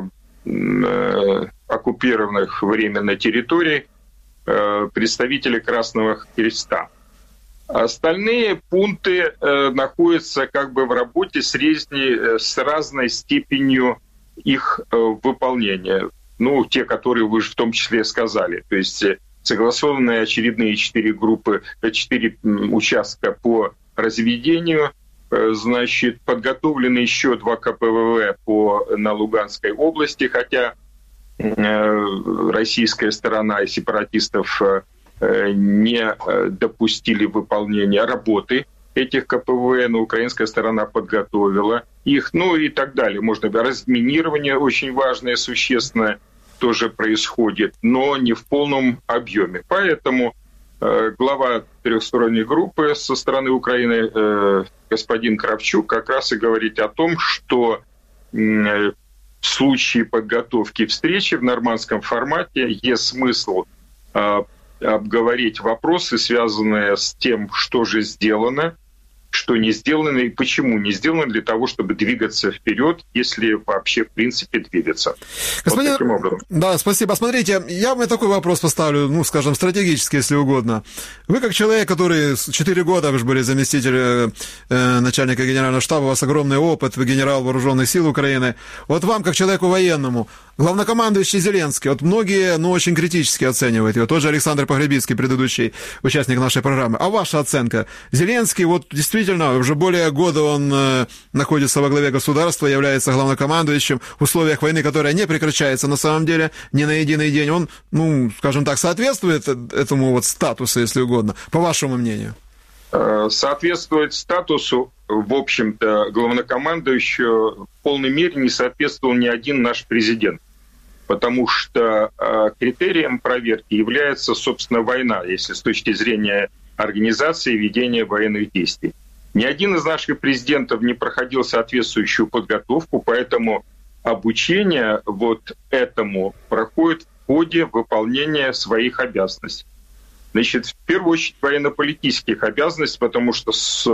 оккупированных временно территорий, представители Красного Креста. Остальные пункты находятся как бы в работе с разной степенью их выполнения. Ну, те, которые вы же в том числе сказали. То есть согласованные очередные 4 участка по разведению, значит, подготовлены еще 2 КПВВ на Луганской области, хотя российская сторона и сепаратистов не допустили выполнения работы этих КПВ, но украинская сторона подготовила их, ну и так далее. Можно разминирование очень важное, существенное тоже происходит, но не в полном объеме. Поэтому глава трехсторонней группы со стороны Украины, господин Кравчук, как раз и говорит о том, что в случае подготовки встречи в нормандском формате есть смысл обговорить вопросы, связанные с тем, что же сделано, что не сделано и почему не сделано для того, чтобы двигаться вперед, если вообще в принципе двигаться. Господин... Вот таким образом. Да, спасибо. Смотрите, я вам такой вопрос поставлю, ну, скажем, стратегически, если угодно. Вы как человек, который 4 года, вы же были заместитель начальника генерального штаба, у вас огромный опыт, вы генерал вооруженных сил Украины. Вот вам, как человеку военному, главнокомандующий Зеленский, вот многие, ну, очень критически оценивают его. Тот же Александр Погребицкий, предыдущий участник нашей программы. А ваша оценка? Зеленский, вот действительно, уже более года он находится во главе государства, является главнокомандующим в условиях войны, которая не прекращается на самом деле ни на единый день. Он, ну, скажем так, соответствует этому вот статусу, если угодно, по вашему мнению? Соответствовать статусу, в общем-то, главнокомандующего в полной мере не соответствовал ни один наш президент. Потому что критерием проверки является, собственно, война, если с точки зрения организации ведения военных действий. Ни один из наших президентов не проходил соответствующую подготовку, поэтому обучение вот этому проходит в ходе выполнения своих обязанностей. Значит, в первую очередь военно-политических обязанностей, потому что,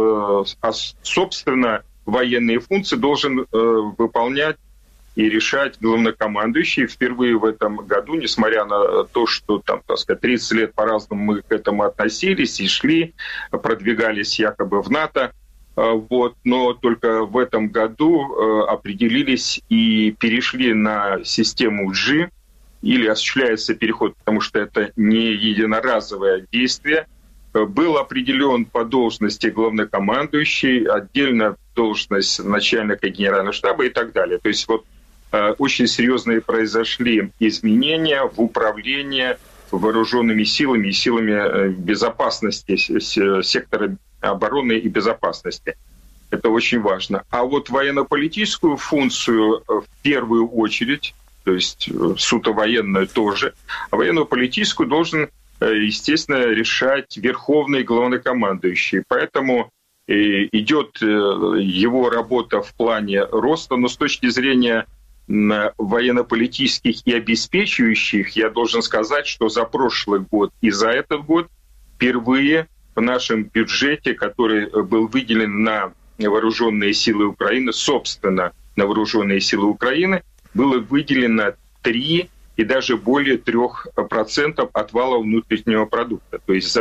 собственно, военные функции должен выполнять и решать главнокомандующий. Впервые в этом году, несмотря на то, что там, так сказать, 30 лет по-разному мы к этому относились и шли, продвигались якобы в НАТО, вот, но только в этом году определились и перешли на систему G, или осуществляется переход, потому что это не единоразовое действие. Был определен по должности главнокомандующий, отдельно должность начальника генерального штаба и так далее. То есть вот очень серьезные произошли изменения в управлении вооруженными силами и силами безопасности, сектора обороны и безопасности. Это очень важно. А вот военно-политическую функцию в первую очередь, то есть суто военную тоже, а военно-политическую должен, естественно, решать верховный главнокомандующий. Поэтому идет его работа в плане роста, но с точки зрения военно-политических и обеспечивающих, я должен сказать, что за прошлый год и за этот год впервые в нашем бюджете, который был выделен на вооруженные силы Украины, собственно, на вооруженные силы Украины, было выделено 3 и даже более 3% от валового внутреннего продукта. То есть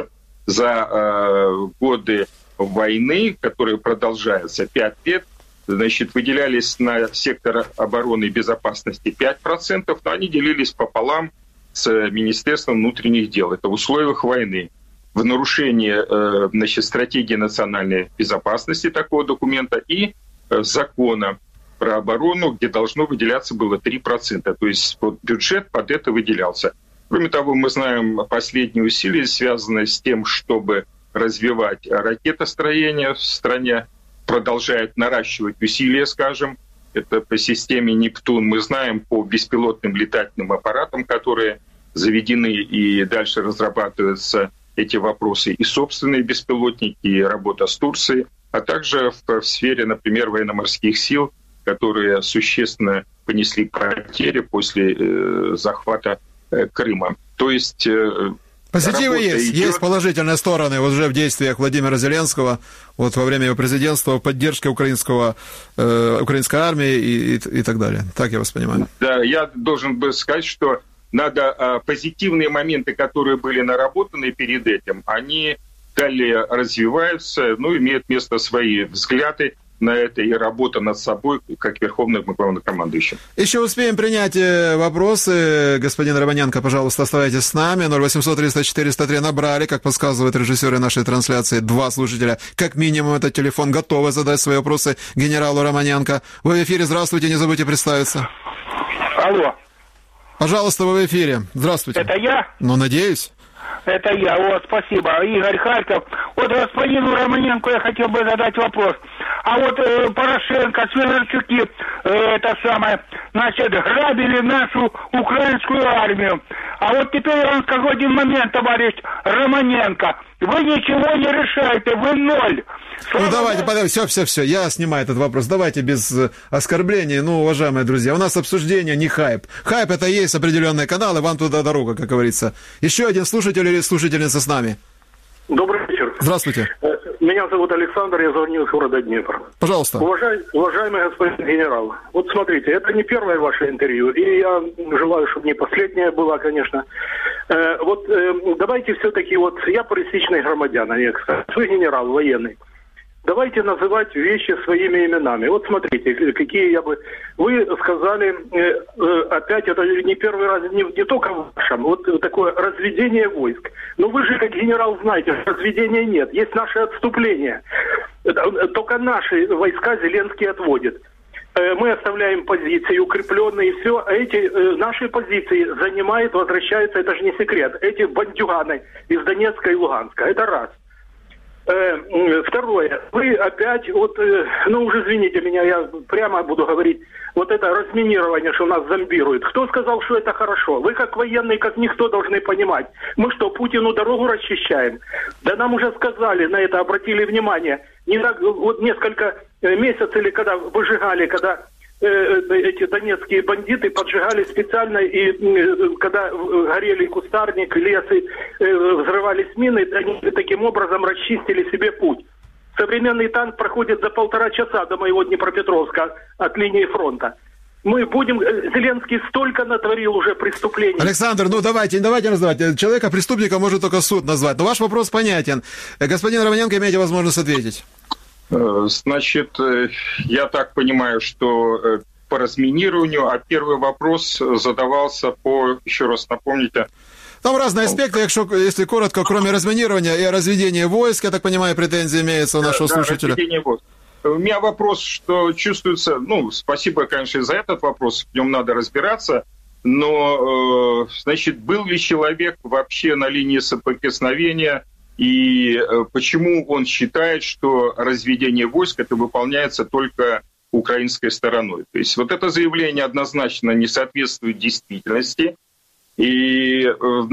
за годы войны, которые продолжаются 5 лет, значит, выделялись на сектор обороны и безопасности 5%, но они делились пополам с Министерством внутренних дел. Это в условиях войны. В нарушение, значит, стратегии национальной безопасности такого документа и закона про оборону, где должно выделяться было 3%. То есть вот бюджет под это выделялся. Кроме того, мы знаем последние усилия, связанные с тем, чтобы развивать ракетостроение в стране, продолжает наращивать усилия, скажем. Это по системе «Нептун». Мы знаем по беспилотным летательным аппаратам, которые заведены и дальше разрабатываются эти вопросы, и собственные беспилотники, и работа с Турцией, а также в сфере, например, военно-морских сил, которые существенно понесли потери после захвата Крыма. То есть позитивы есть положительные стороны вот уже в действиях Владимира Зеленского вот во время его президентства, в поддержке украинской армии и так далее. Так я вас понимаю. Да, я должен бы сказать, что надо позитивные моменты, которые были наработаны перед этим, они далее развиваются, имеют место свои взгляды на это и работа над собой, как верховным главнокомандующим. Еще успеем принять вопросы. Господин Романенко, пожалуйста, оставайтесь с нами. 0800-300-403 набрали, как подсказывают режиссеры нашей трансляции. 2 слушателя, как минимум, этот телефон, готовы задать свои вопросы генералу Романенко. Вы в эфире, здравствуйте, не забудьте представиться. Алло. Пожалуйста, вы в эфире. Здравствуйте. Это я? Надеюсь. Это я, спасибо. Игорь, Харьков. Господину Романенко я хотел бы задать вопрос. А Порошенко, Свинарчуки, грабили нашу украинскую армию. А теперь я вам скажу один момент, товарищ Романенко. Вы ничего не решаете, вы ноль. Давайте, все, я снимаю этот вопрос. Давайте без оскорблений. Уважаемые друзья, у нас обсуждение не хайп. Хайп — это есть определенные каналы, вам туда дорога, как говорится. Еще один слушатель или слушательница с нами. Добрый вечер. Здравствуйте. Меня зовут Александр, я звоню из города Днепр. Пожалуйста. Уважаемый господин генерал, смотрите, это не первое ваше интервью, и я желаю, чтобы не последнее было, конечно. Давайте все-таки, я пересечный громадянин, вы генерал военный. Давайте называть вещи своими именами. Смотрите, какие я бы... Вы сказали, опять, это не первый раз, не только в вашем, такое разведение войск. Но вы же, как генерал, знаете, разведения нет. Есть наше отступление. Только наши войска Зеленский отводит. Мы оставляем позиции укрепленные, и все. А эти наши позиции занимают, возвращаются, это же не секрет, эти бандюганы из Донецка и Луганска. Это раз. Второе. Вы опять, уже извините меня, я прямо буду говорить, это разминирование, что нас зомбирует. Кто сказал, что это хорошо? Вы как военные, как никто должны понимать. Мы что, Путину дорогу расчищаем? Да нам уже сказали, на это обратили внимание. Не так, несколько месяцев, или когда выжигали, когда эти донецкие бандиты поджигали специально, и когда горели кустарник, лес, и взрывались мины, они таким образом расчистили себе путь. Современный танк проходит за 1,5 часа до моего Днепропетровска от линии фронта. Мы будем... Зеленский столько натворил уже преступлений. Александр, давайте называть. Человека преступника может только суд назвать. Но ваш вопрос понятен. Господин Романенко, имеете возможность ответить. Значит, я так понимаю, что по разминированию, а первый вопрос задавался еще раз напомните. Там разные аспекты, если коротко, кроме разминирования и разведения войск, я так понимаю, претензии имеются у нашего слушателя. Разведение войск. У меня вопрос, что чувствуется, спасибо, конечно, за этот вопрос, в нем надо разбираться, но, был ли человек вообще на линии соприкосновения, и почему он считает, что разведение войск это выполняется только украинской стороной. То есть это заявление однозначно не соответствует действительности. И,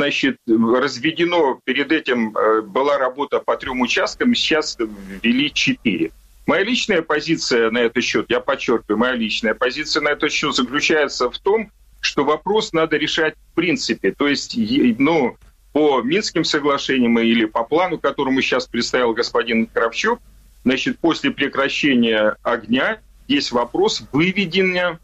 разведено перед этим была работа по 3 участкам, сейчас ввели 4. Моя личная позиция на этот счет, я подчеркиваю, моя личная позиция на этот счет заключается в том, что вопрос надо решать в принципе. То есть, по Минским соглашениям или по плану, которому сейчас представил господин Кравчук, после прекращения огня есть вопрос выведения,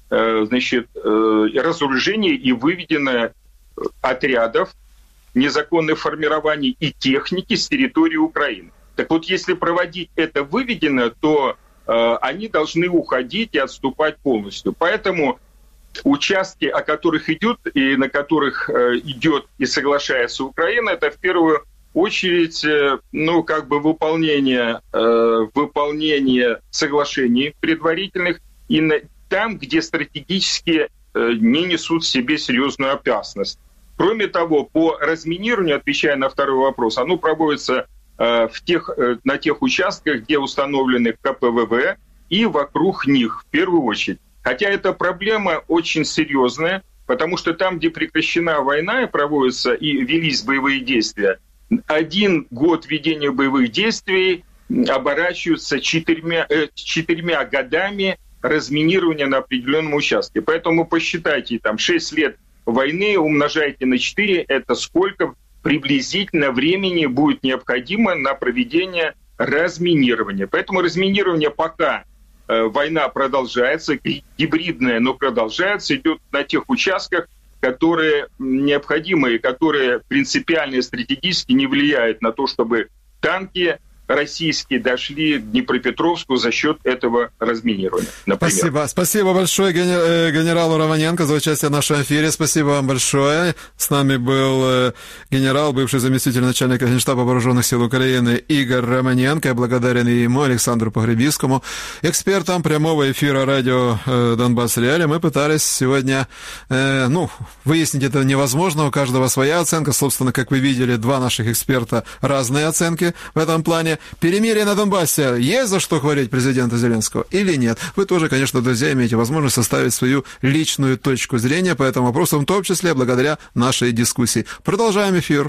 разоружения и выведения отрядов, незаконных формирований и техники с территории Украины. Так если проводить это выведено, то они должны уходить и отступать полностью. Поэтому участки, о которых идет и на которых идет и соглашается Украина, это в первую очередь, выполнение соглашений предварительных и там, где стратегически не несут в себе серьезную опасность. Кроме того, по разминированию, отвечая на второй вопрос, оно проводится на тех участках, где установлены КПВВ и вокруг них в первую очередь. Хотя эта проблема очень серьезная, потому что там, где прекращена война и проводятся и велись боевые действия, 1 год ведения боевых действий оборачивается 4 годами разминирования на определенном участке. Поэтому посчитайте, 6 лет войны умножайте на 4, это сколько приблизительно времени будет необходимо на проведение разминирования. Поэтому разминирование пока война продолжается, гибридная, но продолжается, идет на тех участках, которые необходимы и которые принципиально и стратегически не влияют на то, чтобы танки российские дошли к Днепропетровску за счет этого разминирования, например. Спасибо большое генералу Романенко за участие в нашем эфире. Спасибо вам большое. С нами был генерал, бывший заместитель начальника Генштаба Вооруженных сил Украины Игорь Романенко. Я благодарен и ему, Александру Погребийскому, экспертам прямого эфира радио «Донбасс Реалии». Мы пытались сегодня, выяснить это невозможно, у каждого своя оценка. Собственно, как вы видели, два наших эксперта разные оценки в этом плане. Перемирие на Донбассе, есть за что хвалить президента Зеленского или нет? Вы тоже, конечно, друзья, имеете возможность составить свою личную точку зрения по этому вопросу, в том числе благодаря нашей дискуссии. Продолжаем эфир.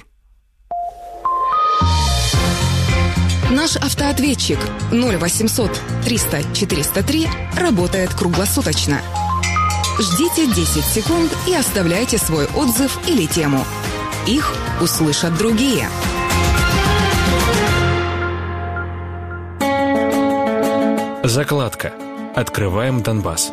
Наш автоответчик 0800 300 403 работает круглосуточно. Ждите 10 секунд и оставляйте свой отзыв или тему. Их услышат другие. Закладка. Откриваємо Донбас.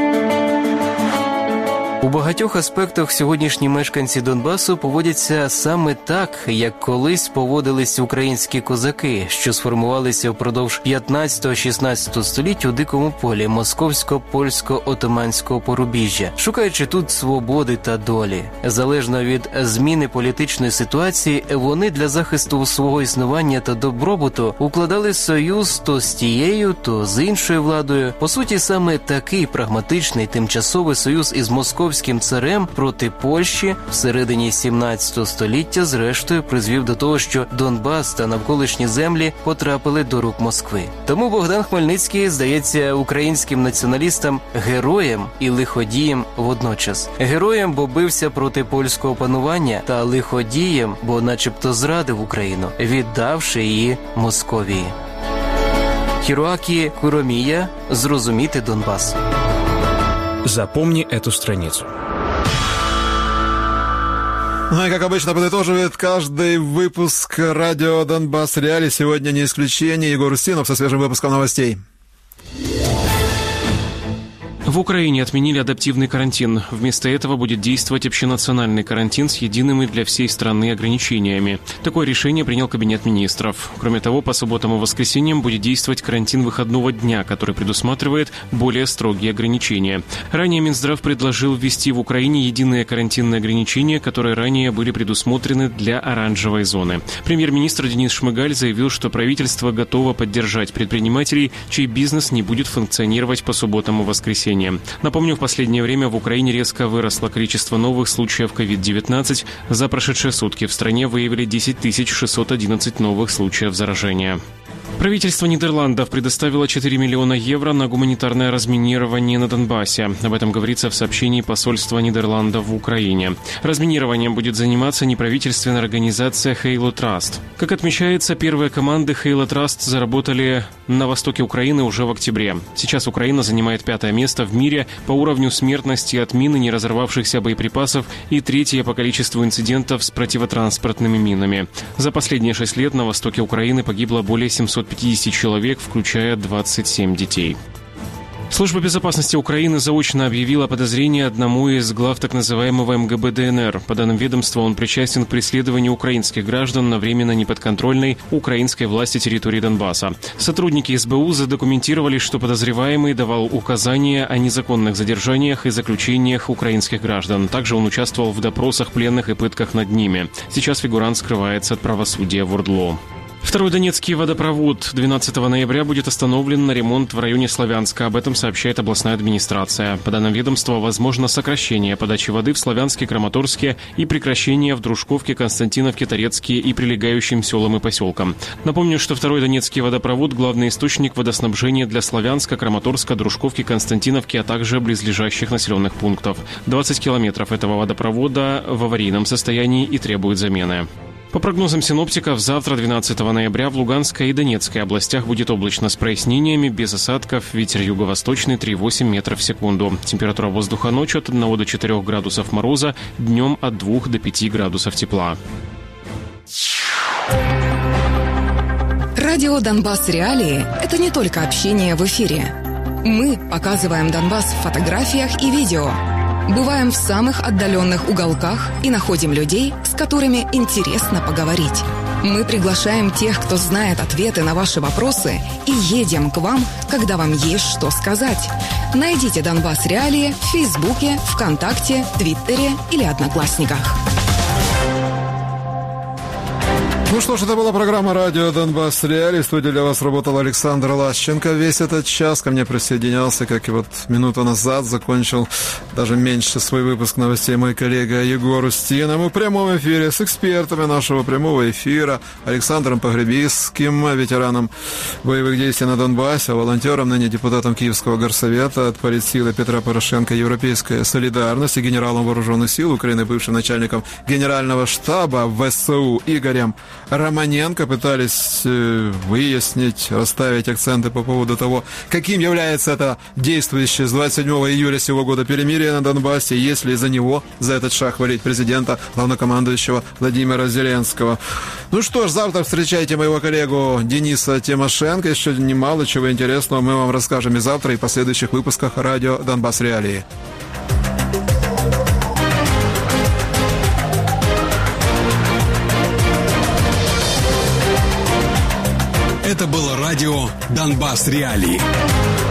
У багатьох аспектах сьогоднішні мешканці Донбасу поводяться саме так, як колись поводились українські козаки, що сформувалися впродовж 15-16 століть у дикому полі московсько-польсько-отоманського порубіжжя, шукаючи тут свободи та долі. Залежно від зміни політичної ситуації, вони для захисту свого існування та добробуту укладали союз то з тією, то з іншою владою. По суті, саме такий прагматичний тимчасовий союз із московським царем проти Польщі в середині 17 століття зрештою призвів до того, що Донбас та навколишні землі потрапили до рук Москви. Тому Богдан Хмельницький здається українським націоналістам героєм і лиходієм водночас. Героєм, бо бився проти польського панування, та лиходієм, бо начебто зрадив Україну, віддавши її Московії. Хіроакі Куромія «Зрозуміти Донбас». Запомни эту страницу. Ну и, как обычно, подытоживает каждый выпуск радио «Донбасс Реалии». Сегодня не исключение. Егор Устинов со свежим выпуском новостей. В Украине отменили адаптивный карантин. Вместо этого будет действовать общенациональный карантин с едиными для всей страны ограничениями. Такое решение принял Кабинет министров. Кроме того, по субботам и воскресеньям будет действовать карантин выходного дня, который предусматривает более строгие ограничения. Ранее Минздрав предложил ввести в Украине единые карантинные ограничения, которые ранее были предусмотрены для оранжевой зоны. Премьер-министр Денис Шмыгаль заявил, что правительство готово поддержать предпринимателей, чей бизнес не будет функционировать по субботам и воскресеньям. Напомню, в последнее время в Украине резко выросло количество новых случаев COVID-19. За прошедшие сутки в стране выявили 10 611 новых случаев заражения. Правительство Нидерландов предоставило 4 миллиона евро на гуманитарное разминирование на Донбассе. Об этом говорится в сообщении посольства Нидерландов в Украине. Разминированием будет заниматься неправительственная организация Halo Trust. Как отмечается, первые команды Halo Trust заработали на востоке Украины уже в октябре. Сейчас Украина занимает 5-е место в мире по уровню смертности от мин и не разорвавшихся боеприпасов и 3-е по количеству инцидентов с противотранспортными минами. За последние 6 лет на востоке Украины погибло более 750 человек, включая 27 детей. Служба безопасности Украины заочно объявила подозрение одному из глав так называемого МГБ ДНР. По данным ведомства, он причастен к преследованию украинских граждан на временно неподконтрольной украинской власти территории Донбасса. Сотрудники СБУ задокументировали, что подозреваемый давал указания о незаконных задержаниях и заключениях украинских граждан. Также он участвовал в допросах пленных и пытках над ними. Сейчас фигурант скрывается от правосудия в ОРДЛО. Второй донецкий водопровод 12 ноября будет остановлен на ремонт в районе Славянска. Об этом сообщает областная администрация. По данным ведомства, возможно сокращение подачи воды в Славянске, Краматорске и прекращение в Дружковке, Константиновке, Торецке и прилегающим селам и поселкам. Напомню, что второй донецкий водопровод – главный источник водоснабжения для Славянска, Краматорска, Дружковки, Константиновки, а также близлежащих населенных пунктов. 20 километров этого водопровода в аварийном состоянии и требуют замены. По прогнозам синоптиков, завтра, 12 ноября, в Луганской и Донецкой областях будет облачно с прояснениями, без осадков, ветер юго-восточный 3,8 метров в секунду. Температура воздуха ночью от 1 до 4 градусов мороза, днем от 2 до 5 градусов тепла. Радио «Донбасс Реалии» — это не только общение в эфире. Мы показываем Донбасс в фотографиях и видео. Бываем в самых отдаленных уголках и находим людей, с которыми интересно поговорить. Мы приглашаем тех, кто знает ответы на ваши вопросы, и едем к вам, когда вам есть что сказать. Найдите «Донбасс Реалии» в Фейсбуке, ВКонтакте, Твиттере или Одноклассниках. Ну что ж, это была программа «Радио Донбасс Реалии». В студии для вас работал Александр Лащенко. Весь этот час ко мне присоединялся, как и вот минуту назад закончил, даже меньше, свой выпуск новостей мой коллега Егор Устинов. Мы в прямом эфире с экспертами нашего прямого эфира: Александром Погребийским, ветераном боевых действий на Донбассе, волонтером, ныне депутатом Киевского горсовета от политсилы Петра Порошенко «Европейская солидарность», и генералом вооруженных сил Украины, бывшим начальником генерального штаба ВСУ Игорем Романенко. Пытались выяснить, расставить акценты по поводу того, каким является это действующее с 27 июля сего года перемирие на Донбассе, есть ли за него, за этот шаг хвалить президента, главнокомандующего Владимира Зеленского. Ну что ж, завтра встречайте моего коллегу Дениса Тимошенко. Еще немало чего интересного мы вам расскажем и завтра, и в последующих выпусках радио «Донбасс Реалии». Это было радио «Донбасс Реалии».